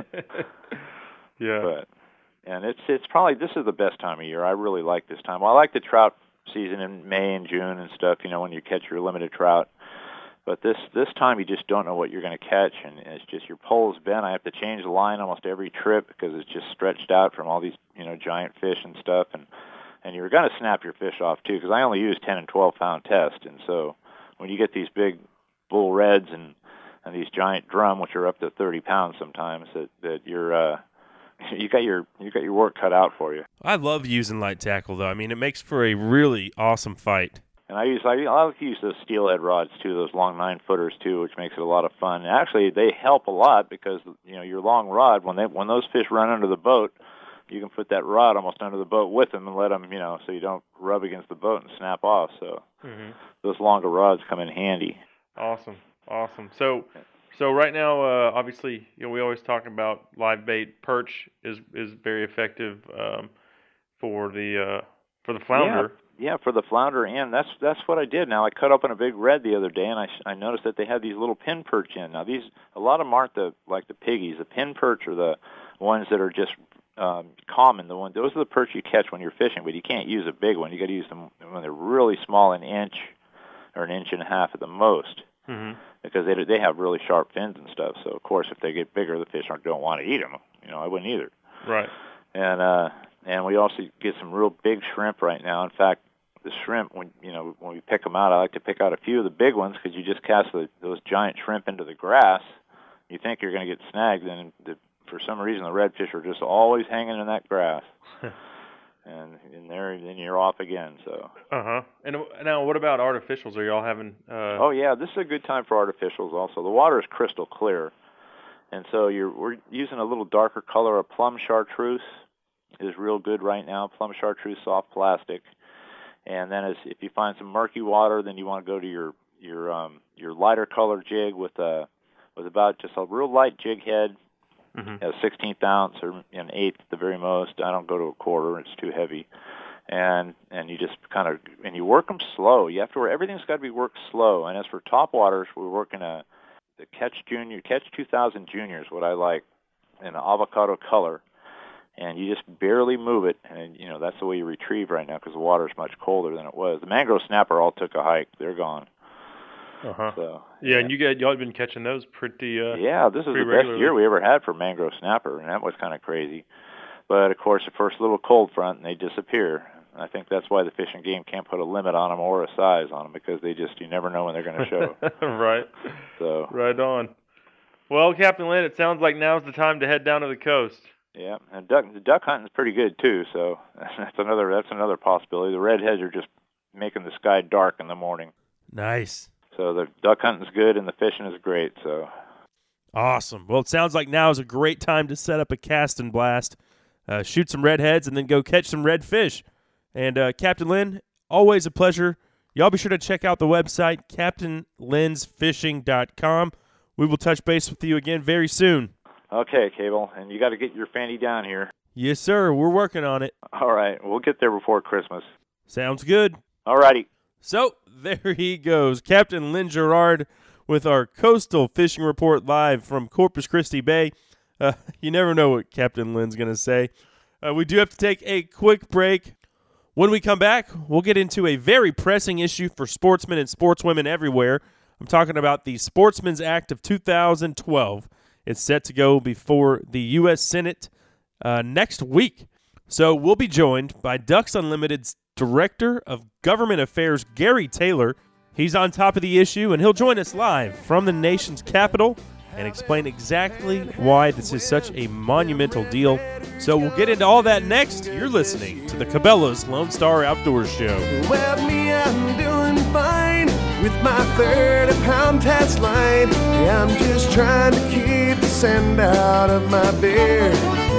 Yeah. But and it's it's probably this is the best time of year. I really like this time. Well, I like the trout season in May and June and stuff. You know, when you catch your limited trout. But this this time you just don't know what you're going to catch, and it's just your pole's bent. I have to change the line almost every trip because it's just stretched out from all these, you know, giant fish and stuff, and and you're going to snap your fish off too because I only use ten and twelve pound test, and so when you get these big bull reds and and these giant drum, which are up to thirty pounds sometimes, that that you're uh, you got your you got your work cut out for you. I love using light tackle though. I mean, it makes for a really awesome fight. And I use I, I like to use those steelhead rods too, those long nine footers too, which makes it a lot of fun. And actually, they help a lot because, you know, your long rod, when they when those fish run under the boat, you can put that rod almost under the boat with them and let them, you know, so you don't rub against the boat and snap off. So Mm-hmm. those longer rods come in handy. Awesome, awesome. So, so right now, uh, obviously, you know, we always talk about live bait. Perch is is very effective um, for the uh, for the flounder. Yeah. Yeah, for the flounder, and that's that's what I did. Now I cut open a big red the other day, and I, I noticed that they had these little pin perch in. Now these a lot of them aren't the like the piggies. The pin perch are the ones that are just um, common. The one those are the perch you catch when you're fishing, but you can't use a big one. You got to use them when they're really small, an inch or an inch and a half at the most, Mm-hmm. because they they have really sharp fins and stuff. So of course, if they get bigger, the fish aren't don't want to eat them. You know, I wouldn't either. Right. And uh, and we also get some real big shrimp right now. In fact, the shrimp, when you know when we pick them out, I like to pick out a few of the big ones because you just cast the, those giant shrimp into the grass. You think you're going to get snagged, and the for some reason the redfish are just always hanging in that grass. And, and there, then you're off again. So. Uh huh. And now, what about artificials? Are y'all having? Uh... Oh yeah, this is a good time for artificials. Also, the water is crystal clear, and so you're we're using a little darker color. A plum chartreuse is real good right now. Plum chartreuse soft plastic, and then as if you find some murky water, then you want to go to your your um your lighter color jig with a with about just a real light jig head. Mm-hmm. A sixteenth ounce or an eighth at the very most. I don't go to a quarter; it's too heavy. And and you just kind of and you work them slow. You have to work. Everything's got to be worked slow. And as for top waters, we're working a the Catch Junior Catch two thousand Junior is what I like, in an avocado color. And you just barely move it, and you know that's the way you retrieve right now because the water's much colder than it was. The mangrove snapper all took a hike; they're gone. Uh huh. So, yeah, yeah, and you got y'all have been catching those pretty. Uh, yeah, this is the regularly. best year we ever had for mangrove snapper, and that was kind of crazy. But of course, the first little cold front, and they disappear. I think that's why the Fish and Game can't put a limit on them or a size on them because they just you never know when they're going to show. Right. So. Right on. Well, Captain Lynn, it sounds like now's the time to head down to the coast. Yeah, and duck the duck hunting's pretty good too. So that's another that's another possibility. The redheads are just making the sky dark in the morning. Nice. So the duck hunting's good and the fishing is great. So awesome. Well, it sounds like now is a great time to set up a cast and blast, uh, shoot some redheads, and then go catch some redfish. And uh, Captain Lynn, always a pleasure. Y'all be sure to check out the website, captain lynn's fishing dot com. We will touch base with you again very soon. Okay, Cable, and you got to get your fanny down here. Yes, sir. We're working on it. All right. We'll get there before Christmas. Sounds good. All righty. So there he goes, Captain Lynn Gerard with our Coastal Fishing Report live from Corpus Christi Bay. Uh, you never know what Captain Lynn's going to say. Uh, we do have to take a quick break. When we come back, we'll get into a very pressing issue for sportsmen and sportswomen everywhere. I'm talking about the Sportsman's Act of two thousand twelve. It's set to go before the U S Senate uh, next week. So we'll be joined by Ducks Unlimited's Director of Government Affairs, Gary Taylor. He's on top of the issue, and he'll join us live from the nation's capital and explain exactly why this is such a monumental deal. So we'll get into all that next. You're listening to the Cabela's Lone Star Outdoors Show. Well, me, I'm doing fine with my thirty-pound test line. Yeah, I'm just trying to keep the sand out of my beer.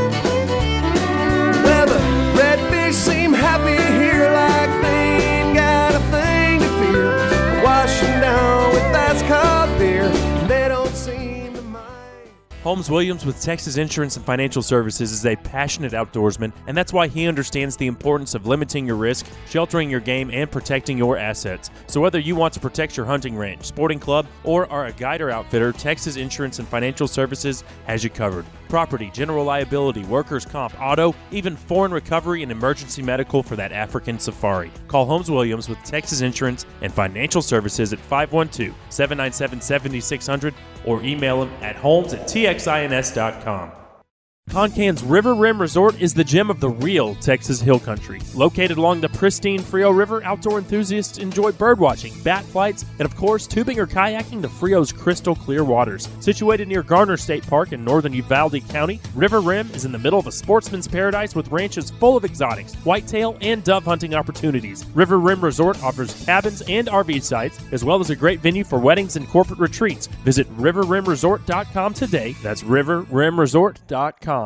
Well, the redfish seem happy here like they ain't got a thing to fear. Washing down with that's called beer. They don't seem to mind. Holmes Williams with Texas Insurance and Financial Services is a passionate outdoorsman, and that's why he understands the importance of limiting your risk, sheltering your game, and protecting your assets. So whether you want to protect your hunting range, sporting club, or are a guide or outfitter, Texas Insurance and Financial Services has you covered. Property, general liability, workers' comp, auto, even foreign recovery and emergency medical for that African safari. Call Holmes Williams with Texas Insurance and Financial Services at five one two, seven nine seven, seven six zero zero or email him at holmes at t x i n s dot com. Concan's River Rim Resort is the gem of the real Texas Hill Country. Located along the pristine Frio River, outdoor enthusiasts enjoy birdwatching, bat flights, and of course tubing or kayaking to Frio's crystal clear waters. Situated near Garner State Park in northern Uvalde County, River Rim is in the middle of a sportsman's paradise with ranches full of exotics, whitetail, and dove hunting opportunities. River Rim Resort offers cabins and R V sites, as well as a great venue for weddings and corporate retreats. Visit river rim resort dot com today. That's river rim resort dot com.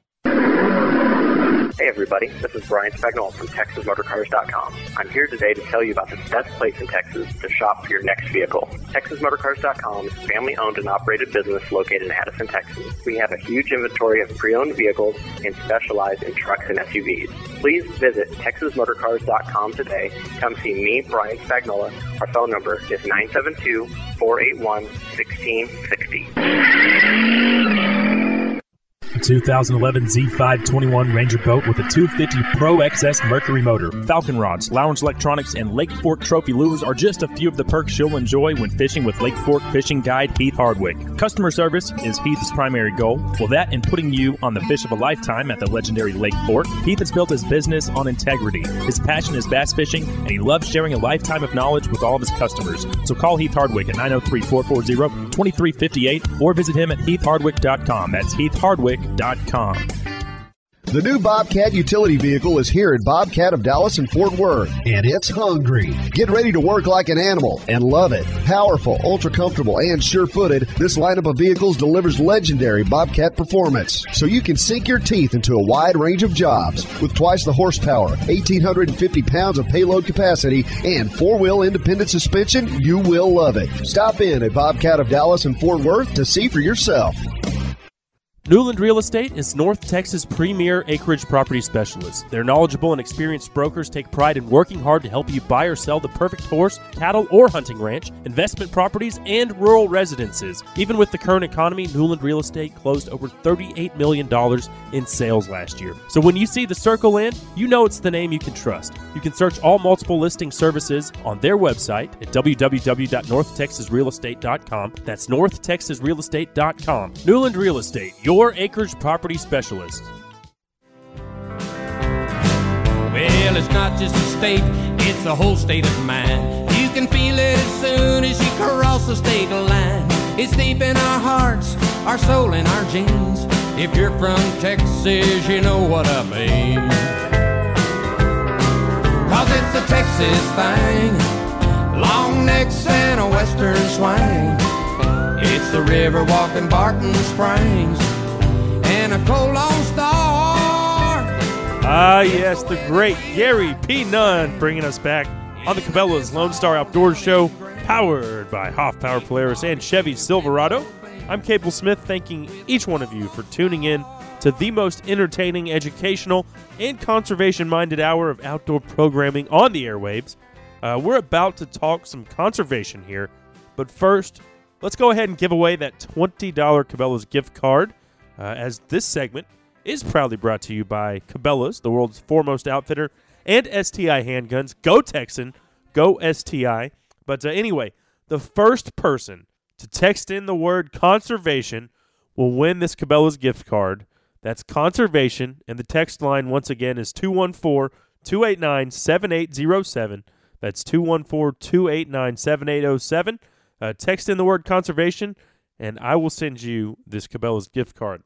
Hey everybody, this is Brian Spagnola from Texas Motor Cars dot com. I'm here today to tell you about the best place in Texas to shop for your next vehicle. Texas Motor Cars dot com is a family-owned and operated business located in Addison, Texas. We have a huge inventory of pre-owned vehicles and specialize in trucks and S U Vs. Please visit Texas Motor Cars dot com today. Come see me, Brian Spagnola. Our phone number is nine seven two, four eight one, one six six zero. A two thousand eleven Z five twenty-one Ranger boat with a two fifty Pro X S Mercury motor. Falcon rods, lounge electronics, and Lake Fork trophy lures are just a few of the perks you'll enjoy when fishing with Lake Fork fishing guide Heath Hardwick. Customer service is Heath's primary goal. Well, that and putting you on the fish of a lifetime at the legendary Lake Fork. Heath has built his business on integrity. His passion is bass fishing, and he loves sharing a lifetime of knowledge with all of his customers. So call Heath Hardwick at nine oh three, four four zero, two three five eight or visit him at heath hardwick dot com. That's heath hardwick dot com. The new Bobcat utility vehicle is here at Bobcat of Dallas and Fort Worth, and it's hungry. Get ready to work like an animal and love it. Powerful, ultra-comfortable, and sure-footed, this lineup of vehicles delivers legendary Bobcat performance, so you can sink your teeth into a wide range of jobs. With twice the horsepower, one thousand eight hundred fifty pounds of payload capacity, and four-wheel independent suspension, you will love it. Stop in at Bobcat of Dallas and Fort Worth to see for yourself. Newland Real Estate is North Texas' premier acreage property specialist. Their knowledgeable and experienced brokers take pride in working hard to help you buy or sell the perfect horse, cattle, or hunting ranch, investment properties, and rural residences. Even with the current economy, Newland Real Estate closed over thirty-eight million dollars in sales last year. So when you see the circle in, you know it's the name you can trust. You can search all multiple listing services on their website at w w w dot north texas real estate dot com. That's north texas real estate dot com. Newland Real Estate, your Your acreage property specialist. Well, it's not just a state, it's the whole state of mind. You can feel it as soon as you cross the state line. It's deep in our hearts, our soul and our genes. If you're from Texas, you know what I mean. Cause it's a Texas thing, long necks and a western swing. It's the river walking Barton Springs and a cold Lone Star. Ah, yes, the great Gary P. Nunn bringing us back on the Cabela's Lone Star Outdoors Show, powered by Hoff Power Polaris and Chevy Silverado. I'm Cable Smith, thanking each one of you for tuning in to the most entertaining, educational, and conservation-minded hour of outdoor programming on the airwaves. Uh, we're about to talk some conservation here, but first, let's go ahead and give away that twenty dollars Cabela's gift card, uh, as this segment is proudly brought to you by Cabela's, the world's foremost outfitter, and S T I Handguns. Go Texan, go S T I. But uh, anyway, the first person to text in the word conservation will win this Cabela's gift card. That's conservation, and the text line once again is two one four, two eight nine, seven eight zero seven. That's two one four, two eight nine, seven eight zero seven. Uh, text in the word conservation, and I will send you this Cabela's gift card.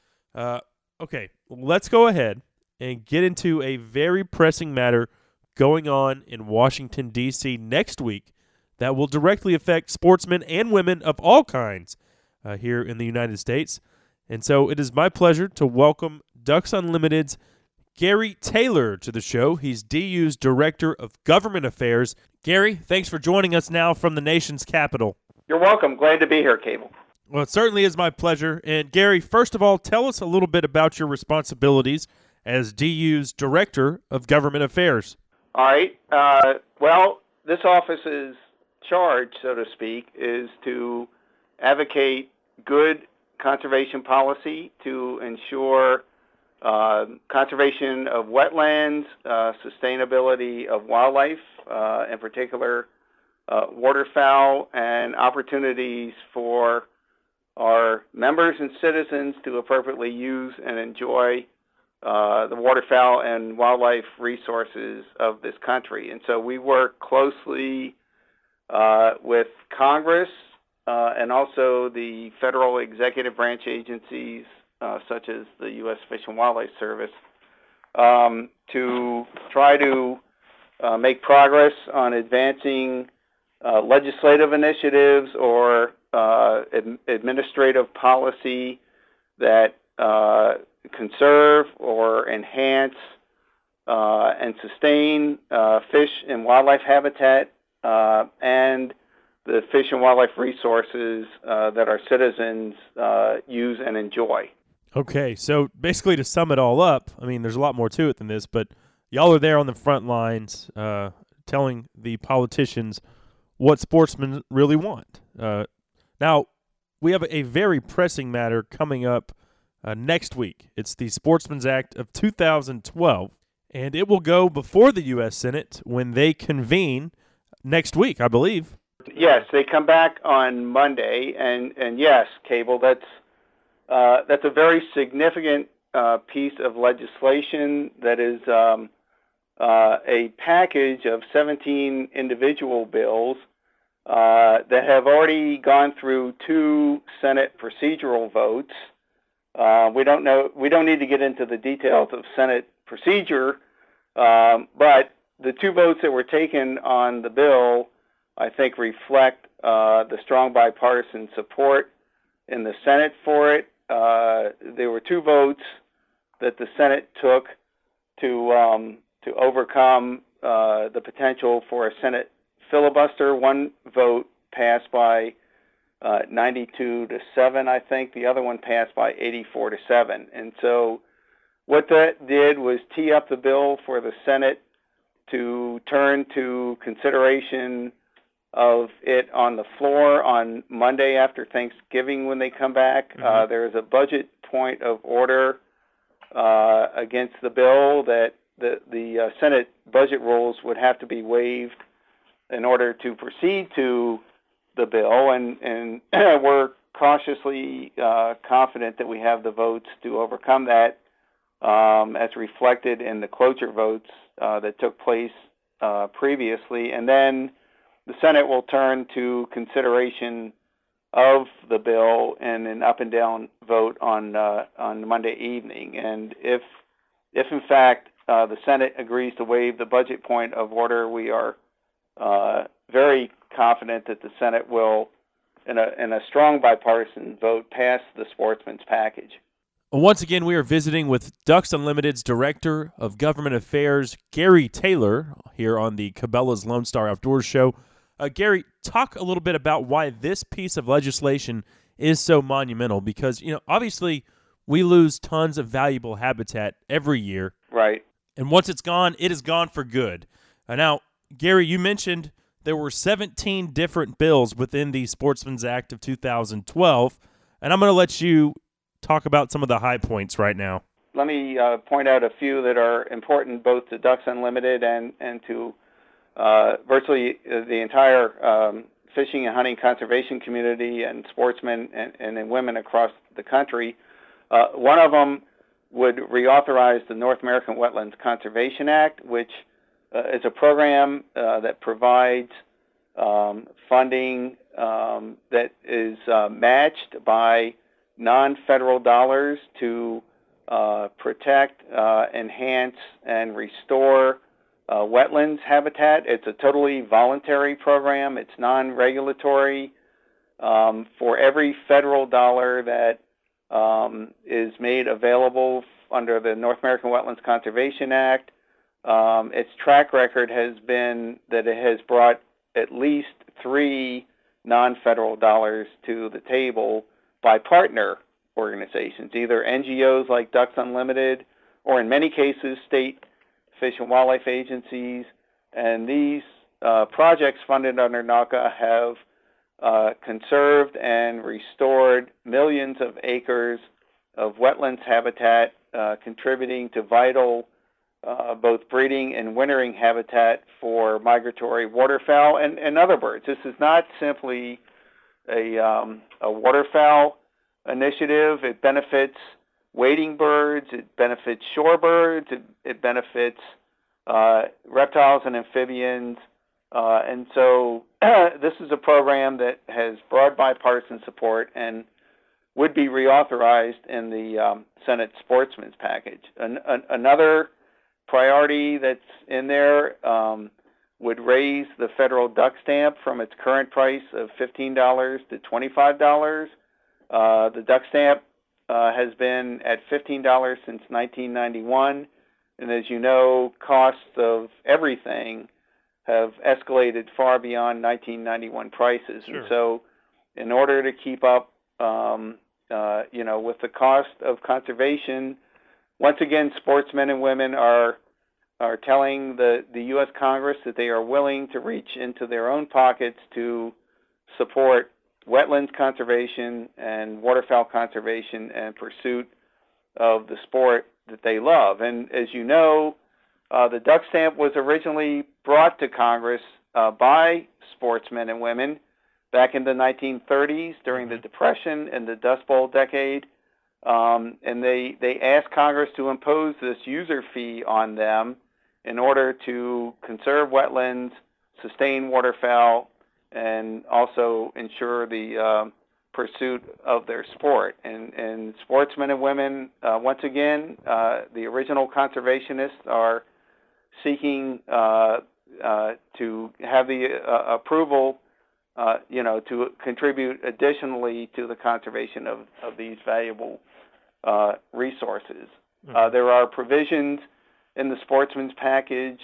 Uh, okay, let's go ahead and get into a very pressing matter going on in Washington, D C next week that will directly affect sportsmen and women of all kinds uh, here in the United States. And so it is my pleasure to welcome Ducks Unlimited's Gary Taylor to the show. He's D U's Director of Government Affairs. Gary, thanks for joining us now from the nation's capital. You're welcome. Glad to be here, Cable. Well, it certainly is my pleasure. And Gary, first of all, tell us a little bit about your responsibilities as D U's Director of Government Affairs. All right. Uh, well, this office's charge, so to speak, is to advocate good conservation policy to ensure uh, conservation of wetlands, uh, sustainability of wildlife, uh, in particular uh, waterfowl, and opportunities for our members and citizens to appropriately use and enjoy uh, the waterfowl and wildlife resources of this country. And so we work closely uh, with Congress uh, and also the federal executive branch agencies uh, such as the U S Fish and Wildlife Service um, to try to uh, make progress on advancing uh, legislative initiatives or uh, ad- administrative policy that uh, conserve or enhance uh, and sustain uh, fish and wildlife habitat uh, and the fish and wildlife resources uh, that our citizens uh, use and enjoy. Okay, so basically to sum it all up, I mean, there's a lot more to it than this, but y'all are there on the front lines uh, telling the politicians what sportsmen really want. Uh, now, we have a very pressing matter coming up uh, next week. It's the Sportsman's Act of two thousand twelve, and it will go before the U S Senate when they convene next week, I believe. Yes, they come back on Monday, and, and yes, Cable, that's uh, that's a very significant uh, piece of legislation that is um, uh, a package of seventeen individual bills uh, that have already gone through two Senate procedural votes Uh, we don't know. We don't need to get into the details of Senate procedure, um, but the two votes that were taken on the bill, I think, reflect uh, the strong bipartisan support in the Senate for it. Uh, there were two votes that the Senate took to um, to overcome uh, the potential for a Senate filibuster. One vote passed by uh, ninety-two to seven, I think. The other one passed by eighty-four to seven. And so what that did was tee up the bill for the Senate to turn to consideration of it on the floor on Monday after Thanksgiving when they come back. Mm-hmm. Uh, there is a budget point of order uh, against the bill that the, the uh, Senate budget rules would have to be waived in order to proceed to the bill, and, and we're cautiously uh, confident that we have the votes to overcome that, um, as reflected in the cloture votes uh, that took place uh, previously. And then the Senate will turn to consideration of the bill in an up and down vote on uh, on Monday evening. And if if in fact uh, the Senate agrees to waive the budget point of order, we are uh, very confident that the Senate will, in a in a strong bipartisan vote, pass the sportsman's package. Once again, we are visiting with Ducks Unlimited's Director of Government Affairs, Gary Taylor, here on the Cabela's Lone Star Outdoors Show. Uh, Gary, talk a little bit about why this piece of legislation is so monumental, because, you know, obviously we lose tons of valuable habitat every year. Right. And once it's gone, it is gone for good. Uh, now, Gary, you mentioned there were seventeen different bills within the Sportsman's Act of two thousand twelve, and I'm going to let you talk about some of the high points right now. Let me uh, point out a few that are important both to Ducks Unlimited and, and to uh, virtually the entire um, fishing and hunting conservation community and sportsmen and, and, and women across the country. Uh, one of them would reauthorize the North American Wetlands Conservation Act, which uh, is a program uh, that provides um, funding um, that is uh, matched by non-federal dollars to uh, protect, uh, enhance, and restore uh, wetlands habitat. It's a totally voluntary program. It's non-regulatory. Um, for every federal dollar that um, is made available under the North American Wetlands Conservation Act, um, its track record has been that it has brought at least three non-federal dollars to the table by partner organizations, either N G Os like Ducks Unlimited, or in many cases, state fish and wildlife agencies. And these uh, projects funded under NAWCA have uh, conserved and restored millions of acres of wetlands habitat, uh, contributing to vital uh, both breeding and wintering habitat for migratory waterfowl and, and other birds. This is not simply a, um, a waterfowl initiative. It benefits wading birds, it benefits shorebirds, it, it benefits uh, reptiles and amphibians. Uh, and so this is a program that has broad bipartisan support and would be reauthorized in the um, Senate Sportsman's Package. An, an, another priority that's in there um, would raise the federal duck stamp from its current price of fifteen dollars to twenty-five dollars. Uh, the duck stamp uh, has been at fifteen dollars since nineteen ninety-one, and as you know, costs of everything have escalated far beyond nineteen ninety-one prices. Sure. And so in order to keep up, um, uh, you know, with the cost of conservation, once again, sportsmen and women are are telling the, the U S Congress that they are willing to reach into their own pockets to support wetlands conservation and waterfowl conservation and pursuit of the sport that they love. And as you know, uh, the duck stamp was originally brought to Congress uh, by sportsmen and women back in the nineteen thirties during the Depression and the Dust Bowl decade. Um, and they, they asked Congress to impose this user fee on them in order to conserve wetlands, sustain waterfowl, and also ensure the uh, pursuit of their sport. And, and sportsmen and women, uh, once again, uh, the original conservationists are seeking uh, uh, to have the uh, approval, uh, you know, to contribute additionally to the conservation of, of these valuable uh, resources. Mm-hmm. Uh, there are provisions in the sportsman's package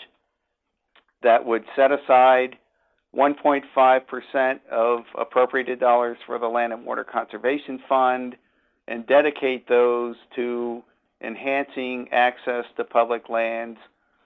that would set aside one point five percent of appropriated dollars for the Land and Water Conservation Fund and dedicate those to enhancing access to public lands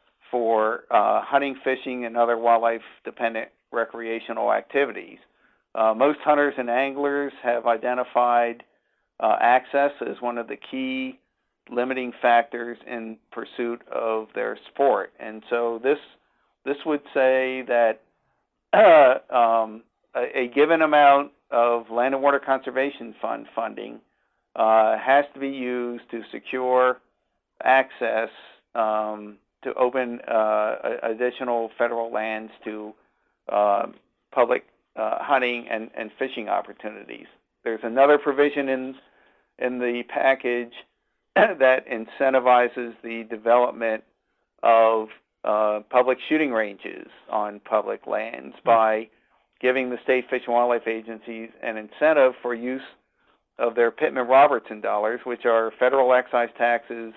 for uh, hunting, fishing, and other wildlife-dependent recreational activities. Uh, most hunters and anglers have identified uh, access as one of the key limiting factors in pursuit of their sport. And so this this would say that Uh, um, a, a given amount of Land and Water Conservation Fund funding uh, has to be used to secure access um, to open uh, additional federal lands to uh, public uh, hunting and, and fishing opportunities. There's another provision in in the package that incentivizes the development of Uh, public shooting ranges on public lands by giving the state fish and wildlife agencies an incentive for use of their Pittman-Robertson dollars, which are federal excise taxes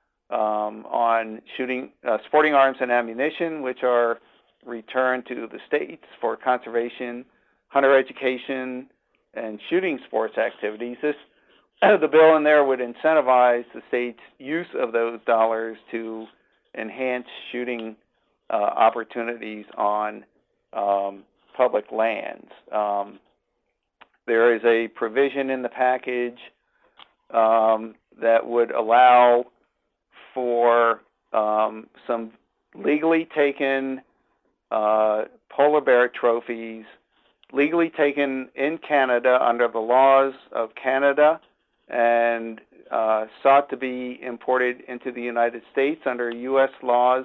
um, on shooting, uh, sporting arms and ammunition, which are returned to the states for conservation, hunter education, and shooting sports activities. This, the bill in there would incentivize the state's use of those dollars to enhance shooting uh, opportunities on um, public lands. Um, there is a provision in the package um, that would allow for um, some legally taken uh, polar bear trophies, legally taken in Canada under the laws of Canada, and Uh, sought to be imported into the United States under U S laws.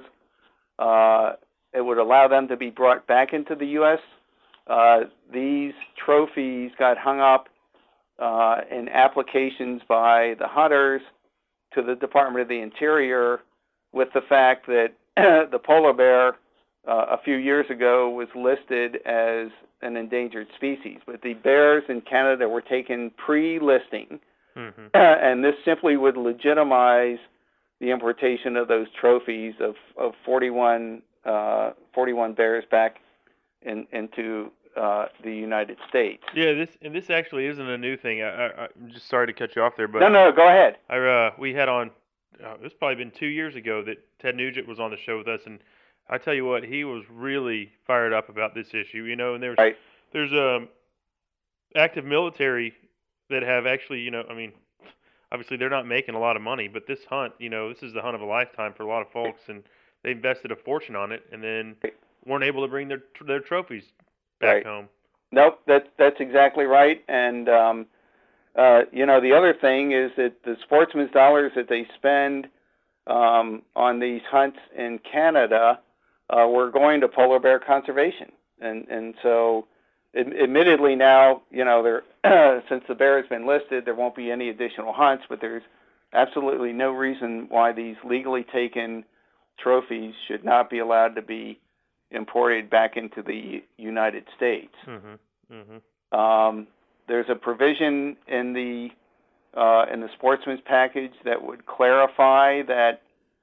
Uh, it would allow them to be brought back into the U S Uh, these trophies got hung up uh, in applications by the hunters to the Department of the Interior with the fact that the polar bear uh, a few years ago was listed as an endangered species. But the bears in Canada were taken pre-listing. Mm-hmm. Uh, and this simply would legitimize the importation of those trophies of, of forty-one, uh, forty-one bears back in, into uh, the United States. Yeah, this and this actually isn't a new thing. I, I, I'm just sorry to cut you off there, but no, no, go ahead. I uh, we had on. Uh, it's probably been two years ago that Ted Nugent was on the show with us, and I tell you what, he was really fired up about this issue. You know, and there's right. there's um active military that have actually, you know, I mean, obviously they're not making a lot of money, but this hunt, you know, this is the hunt of a lifetime for a lot of folks, and they invested a fortune on it, and then weren't able to bring their their trophies back right. home. Nope, that's that's exactly right. And um, uh, you know, the other thing is that the sportsman's dollars that they spend um, on these hunts in Canada uh, were going to polar bear conservation, and and so. Admittedly now, you know, there since the bear has been listed, there won't be any additional hunts, but there's absolutely no reason why these legally taken trophies should not be allowed to be imported back into the United States. Mm-hmm. Mm-hmm. Um, there's a provision in the uh, in the sportsman's package that would clarify that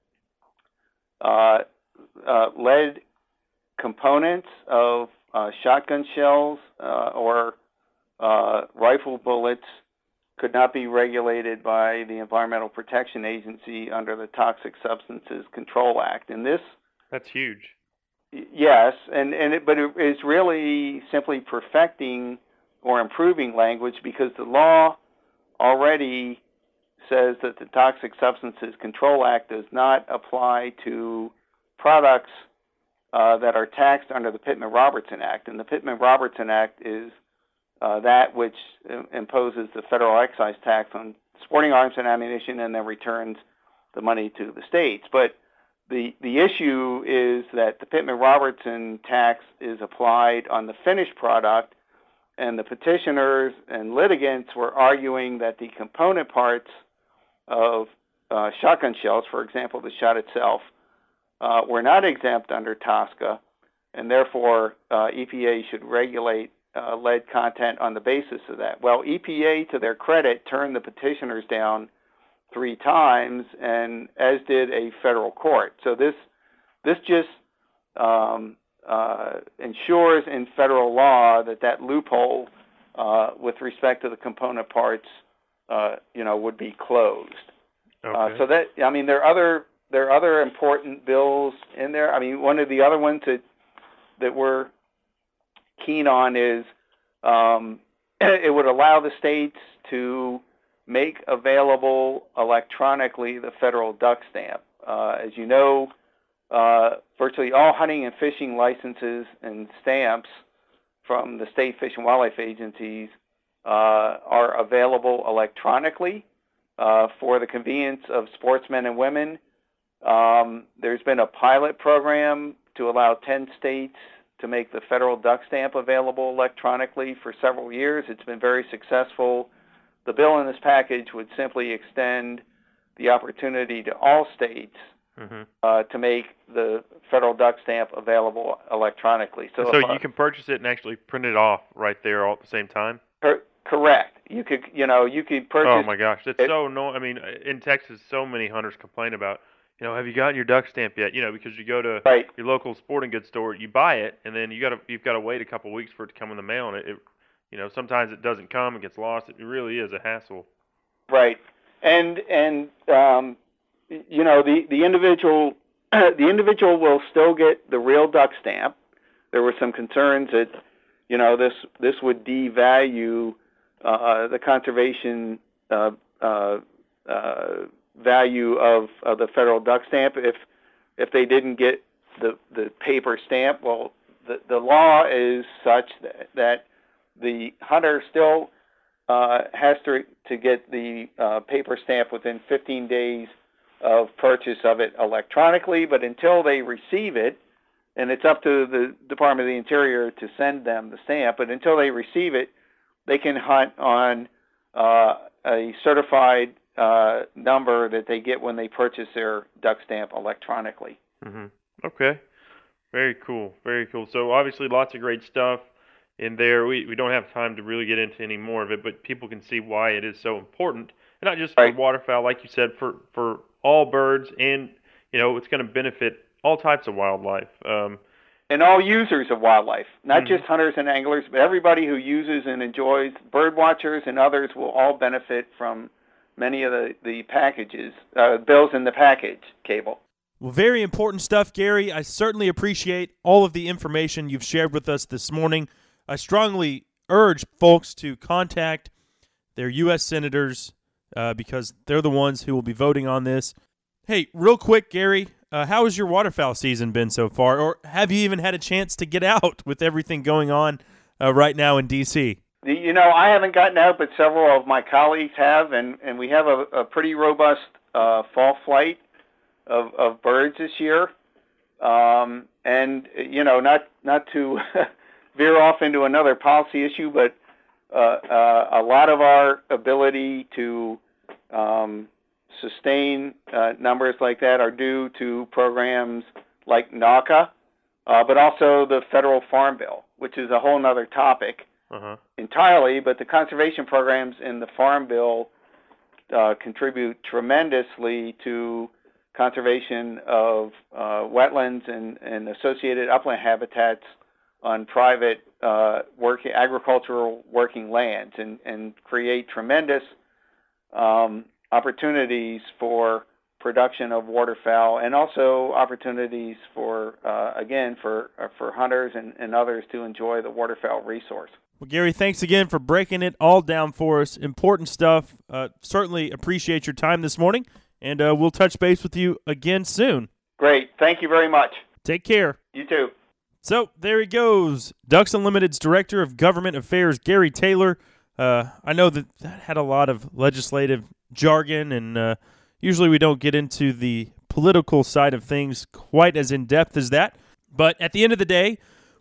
uh, uh, lead components of Uh, shotgun shells uh, or uh, rifle bullets could not be regulated by the Environmental Protection Agency under the Toxic Substances Control Act. And this... That's huge. Yes, and, and it, but it is really simply perfecting or improving language because the law already says that the Toxic Substances Control Act does not apply to products Uh, that are taxed under the Pittman-Robertson Act. And the Pittman-Robertson Act is uh, that which uh, imposes the federal excise tax on sporting arms and ammunition and then returns the money to the states. But the, the issue is that the Pittman-Robertson tax is applied on the finished product and the petitioners and litigants were arguing that the component parts of uh, shotgun shells, for example, the shot itself, uh, were not exempt under TSCA, and therefore uh, E P A should regulate uh, lead content on the basis of that. Well, E P A, to their credit, turned the petitioners down three times, and as did a federal court. So this this just um, uh, ensures in federal law that that loophole uh, with respect to the component parts, uh, you know, would be closed. Okay. Uh, so that, I mean, there are other there are other important bills in there. I mean, one of the other ones that that we're keen on is um, it would allow the states to make available electronically the federal duck stamp. Uh, as you know, uh, virtually all hunting and fishing licenses and stamps from the state fish and wildlife agencies uh, are available electronically uh, for the convenience of sportsmen and women. Um, there's been a pilot program to allow ten states to make the federal duck stamp available electronically for several years. It's been very successful. The bill in this package would simply extend the opportunity to all states mm-hmm. uh, to make the federal duck stamp available electronically. So, so if, you uh, can purchase it and actually print it off right there all at the same time? cor- correct. You could, you know, you could purchase. Oh my gosh, that's it, so annoying. I mean, in Texas, so many hunters complain about, you know, have you gotten your duck stamp yet? You know, because you go to right. your local sporting goods store, you buy it, and then you got to you've got to wait a couple of weeks for it to come in the mail, and it, it, you know, sometimes it doesn't come, it gets lost. It really is a hassle. Right, and and um, you know, the the individual the individual will still get the real duck stamp. There were some concerns that, you know, this this would devalue uh, the conservation uh, uh, uh, value of, of the federal duck stamp if if they didn't get the the paper stamp. Well, the the law is such that, that the hunter still uh, has to to get the uh, paper stamp within fifteen days of purchase of it electronically, but until they receive it, and it's up to the Department of the Interior to send them the stamp, but until they receive it, they can hunt on uh, a certified uh, number that they get when they purchase their duck stamp electronically. Mm-hmm. Okay. Very cool. Very cool. So obviously lots of great stuff in there. We we don't have time to really get into any more of it, but people can see why it is so important. And not just right. for waterfowl, like you said, for, for all birds, and, you know, it's going to benefit all types of wildlife. Um, and all users of wildlife, not mm-hmm. just hunters and anglers, but everybody who uses and enjoys, bird watchers and others will all benefit from many of the, the packages, uh, bills in the package, Cable. Well, very important stuff, Gary. I certainly appreciate all of the information you've shared with us this morning. I strongly urge folks to contact their U S senators uh, because they're the ones who will be voting on this. Hey, real quick, Gary, uh, how has your waterfowl season been so far? Or have you even had a chance to get out with everything going on uh, right now in D C? You know, I haven't gotten out, but several of my colleagues have, and, and we have a, a pretty robust uh, fall flight of, of birds this year. Um, and, you know, not, not to veer off into another policy issue, but uh, uh, a lot of our ability to um, sustain uh, numbers like that are due to programs like NAWCA, uh, but also the federal farm bill, which is a whole other topic uh-huh. entirely. But the conservation programs in the farm bill uh, contribute tremendously to conservation of uh, wetlands and, and associated upland habitats on private uh, work, agricultural working lands, and, and create tremendous um, opportunities for production of waterfowl, and also opportunities for, uh, again, for uh, for hunters and, and others to enjoy the waterfowl resource. Well, Gary, thanks again for breaking it all down for us. Important stuff. Uh, certainly appreciate your time this morning, and uh, we'll touch base with you again soon. Great. Thank you very much. Take care. You too. So there he goes, Ducks Unlimited's Director of Government Affairs, Gary Taylor. Uh, I know that that had a lot of legislative jargon, and uh, usually we don't get into the political side of things quite as in-depth as that. But at the end of the day,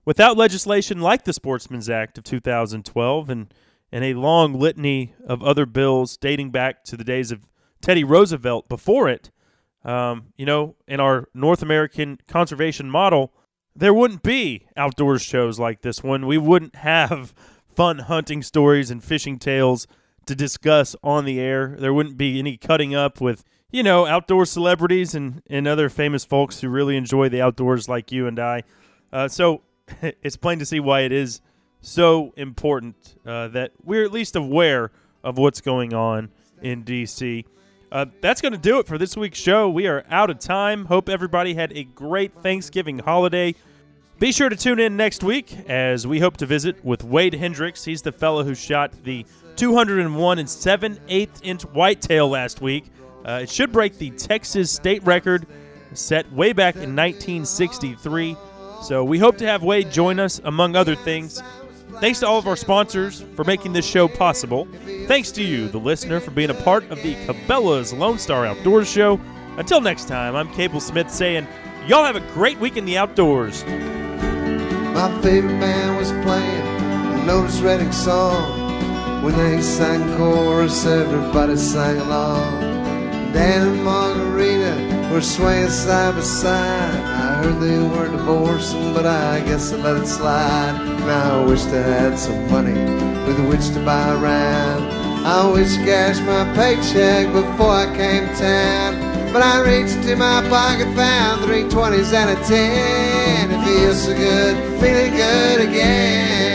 Without legislation like the Sportsman's Act of two thousand twelve and, and a long litany of other bills dating back to the days of Teddy Roosevelt before it, um, you know, in our North American conservation model, there wouldn't be outdoors shows like this one. We wouldn't have fun hunting stories and fishing tales to discuss on the air. There wouldn't be any cutting up with, you know, outdoor celebrities and, and other famous folks who really enjoy the outdoors like you and I. Uh, so it's plain to see why it is so important uh, that we're at least aware of what's going on in D C. Uh, that's going to do it for this week's show. We are out of time. Hope everybody had a great Thanksgiving holiday. Be sure to tune in next week as we hope to visit with Wade Hendricks. He's the fellow who shot the two hundred one and seven eighths inch whitetail last week. Uh, it should break the Texas state record set way back in nineteen sixty-three. So we hope to have Wade join us, among other things. Thanks to all of our sponsors for making this show possible. Thanks to you, the listener, for being a part of the Cabela's Lone Star Outdoors Show. Until next time, I'm Cable Smith saying, y'all have a great week in the outdoors. My favorite band was playing an Otis Redding song. When they sang chorus, everybody sang along. Dan and Margarita were swaying side by side. I heard they were divorcing, but I guess I let it slide. Now I wished I had some money with which to buy a ride. I wish I cashed my paycheck before I came to town. But I reached in my pocket, found three twenties and a ten. It feels so good, feeling good again.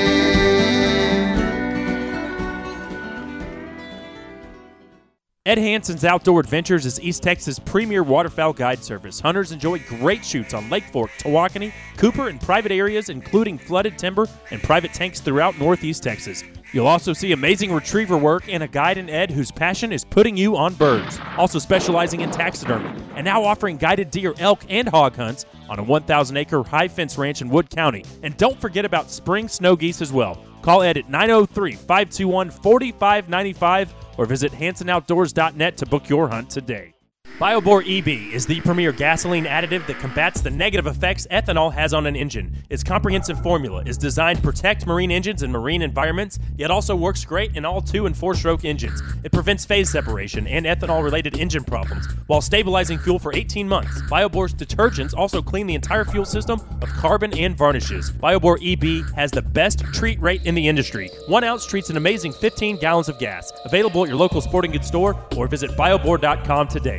Ed Hanson's Outdoor Adventures is East Texas' premier waterfowl guide service. Hunters enjoy great shoots on Lake Fork, Tawakoni, Cooper, and private areas, including flooded timber and private tanks throughout Northeast Texas. You'll also see amazing retriever work and a guide in Ed whose passion is putting you on birds. Also specializing in taxidermy, and now offering guided deer, elk, and hog hunts on a one thousand acre high fence ranch in Wood County. And don't forget about spring snow geese as well. Call Ed at nine oh three, five two one, four five nine five or visit Hanson Outdoors dot net to book your hunt today. BioBor E B is the premier gasoline additive that combats the negative effects ethanol has on an engine. Its comprehensive formula is designed to protect marine engines and marine environments, yet also works great in all two- and four-stroke engines. It prevents phase separation and ethanol-related engine problems while stabilizing fuel for eighteen months. BioBor's detergents also clean the entire fuel system of carbon and varnishes. BioBor E B has the best treat rate in the industry. One ounce treats an amazing fifteen gallons of gas. Available at your local sporting goods store or visit biobor dot com today.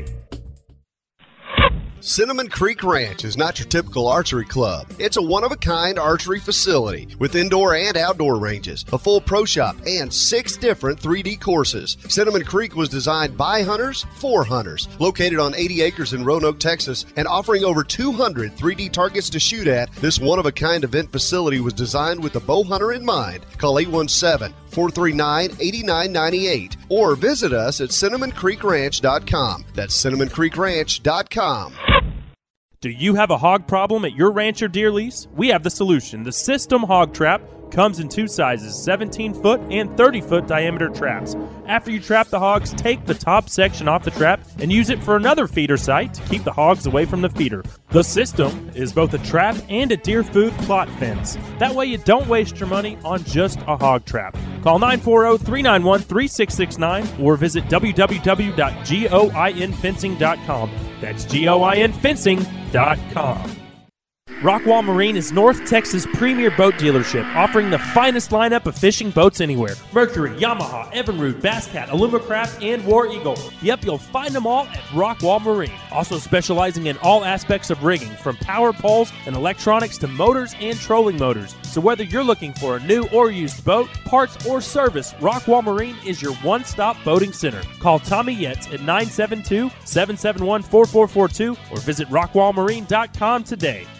Cinnamon Creek Ranch is not your typical archery club. It's a one-of-a-kind archery facility with indoor and outdoor ranges, a full pro shop, and six different three D courses. Cinnamon Creek was designed by hunters for hunters. Located on eighty acres in Roanoke, Texas, and offering over two hundred three D targets to shoot at, this one-of-a-kind event facility was designed with the bow hunter in mind. Call eight one seven, four three nine, eight nine nine eight or visit us at cinnamon creek ranch dot com. That's cinnamon creek ranch dot com. Do you have a hog problem at your ranch or deer lease? We have the solution. The System Hog Trap comes in two sizes, seventeen foot and thirty foot diameter traps. After you trap the hogs, take the top section off the trap and use it for another feeder site to keep the hogs away from the feeder. The System is both a trap and a deer food plot fence. That way you don't waste your money on just a hog trap. Call nine four zero, three nine one, three six six nine or visit w w w dot goin fencing dot com. That's goin fencing dot com. Rockwall Marine is North Texas' premier boat dealership, offering the finest lineup of fishing boats anywhere. Mercury, Yamaha, Evinrude, Basscat, Alumacraft, and War Eagle. Yep, you'll find them all at Rockwall Marine. Also specializing in all aspects of rigging, from power poles and electronics to motors and trolling motors. So whether you're looking for a new or used boat, parts, or service, Rockwall Marine is your one-stop boating center. Call Tommy Yetz at nine seven two, seven seven one, four four four two or visit rockwall marine dot com today.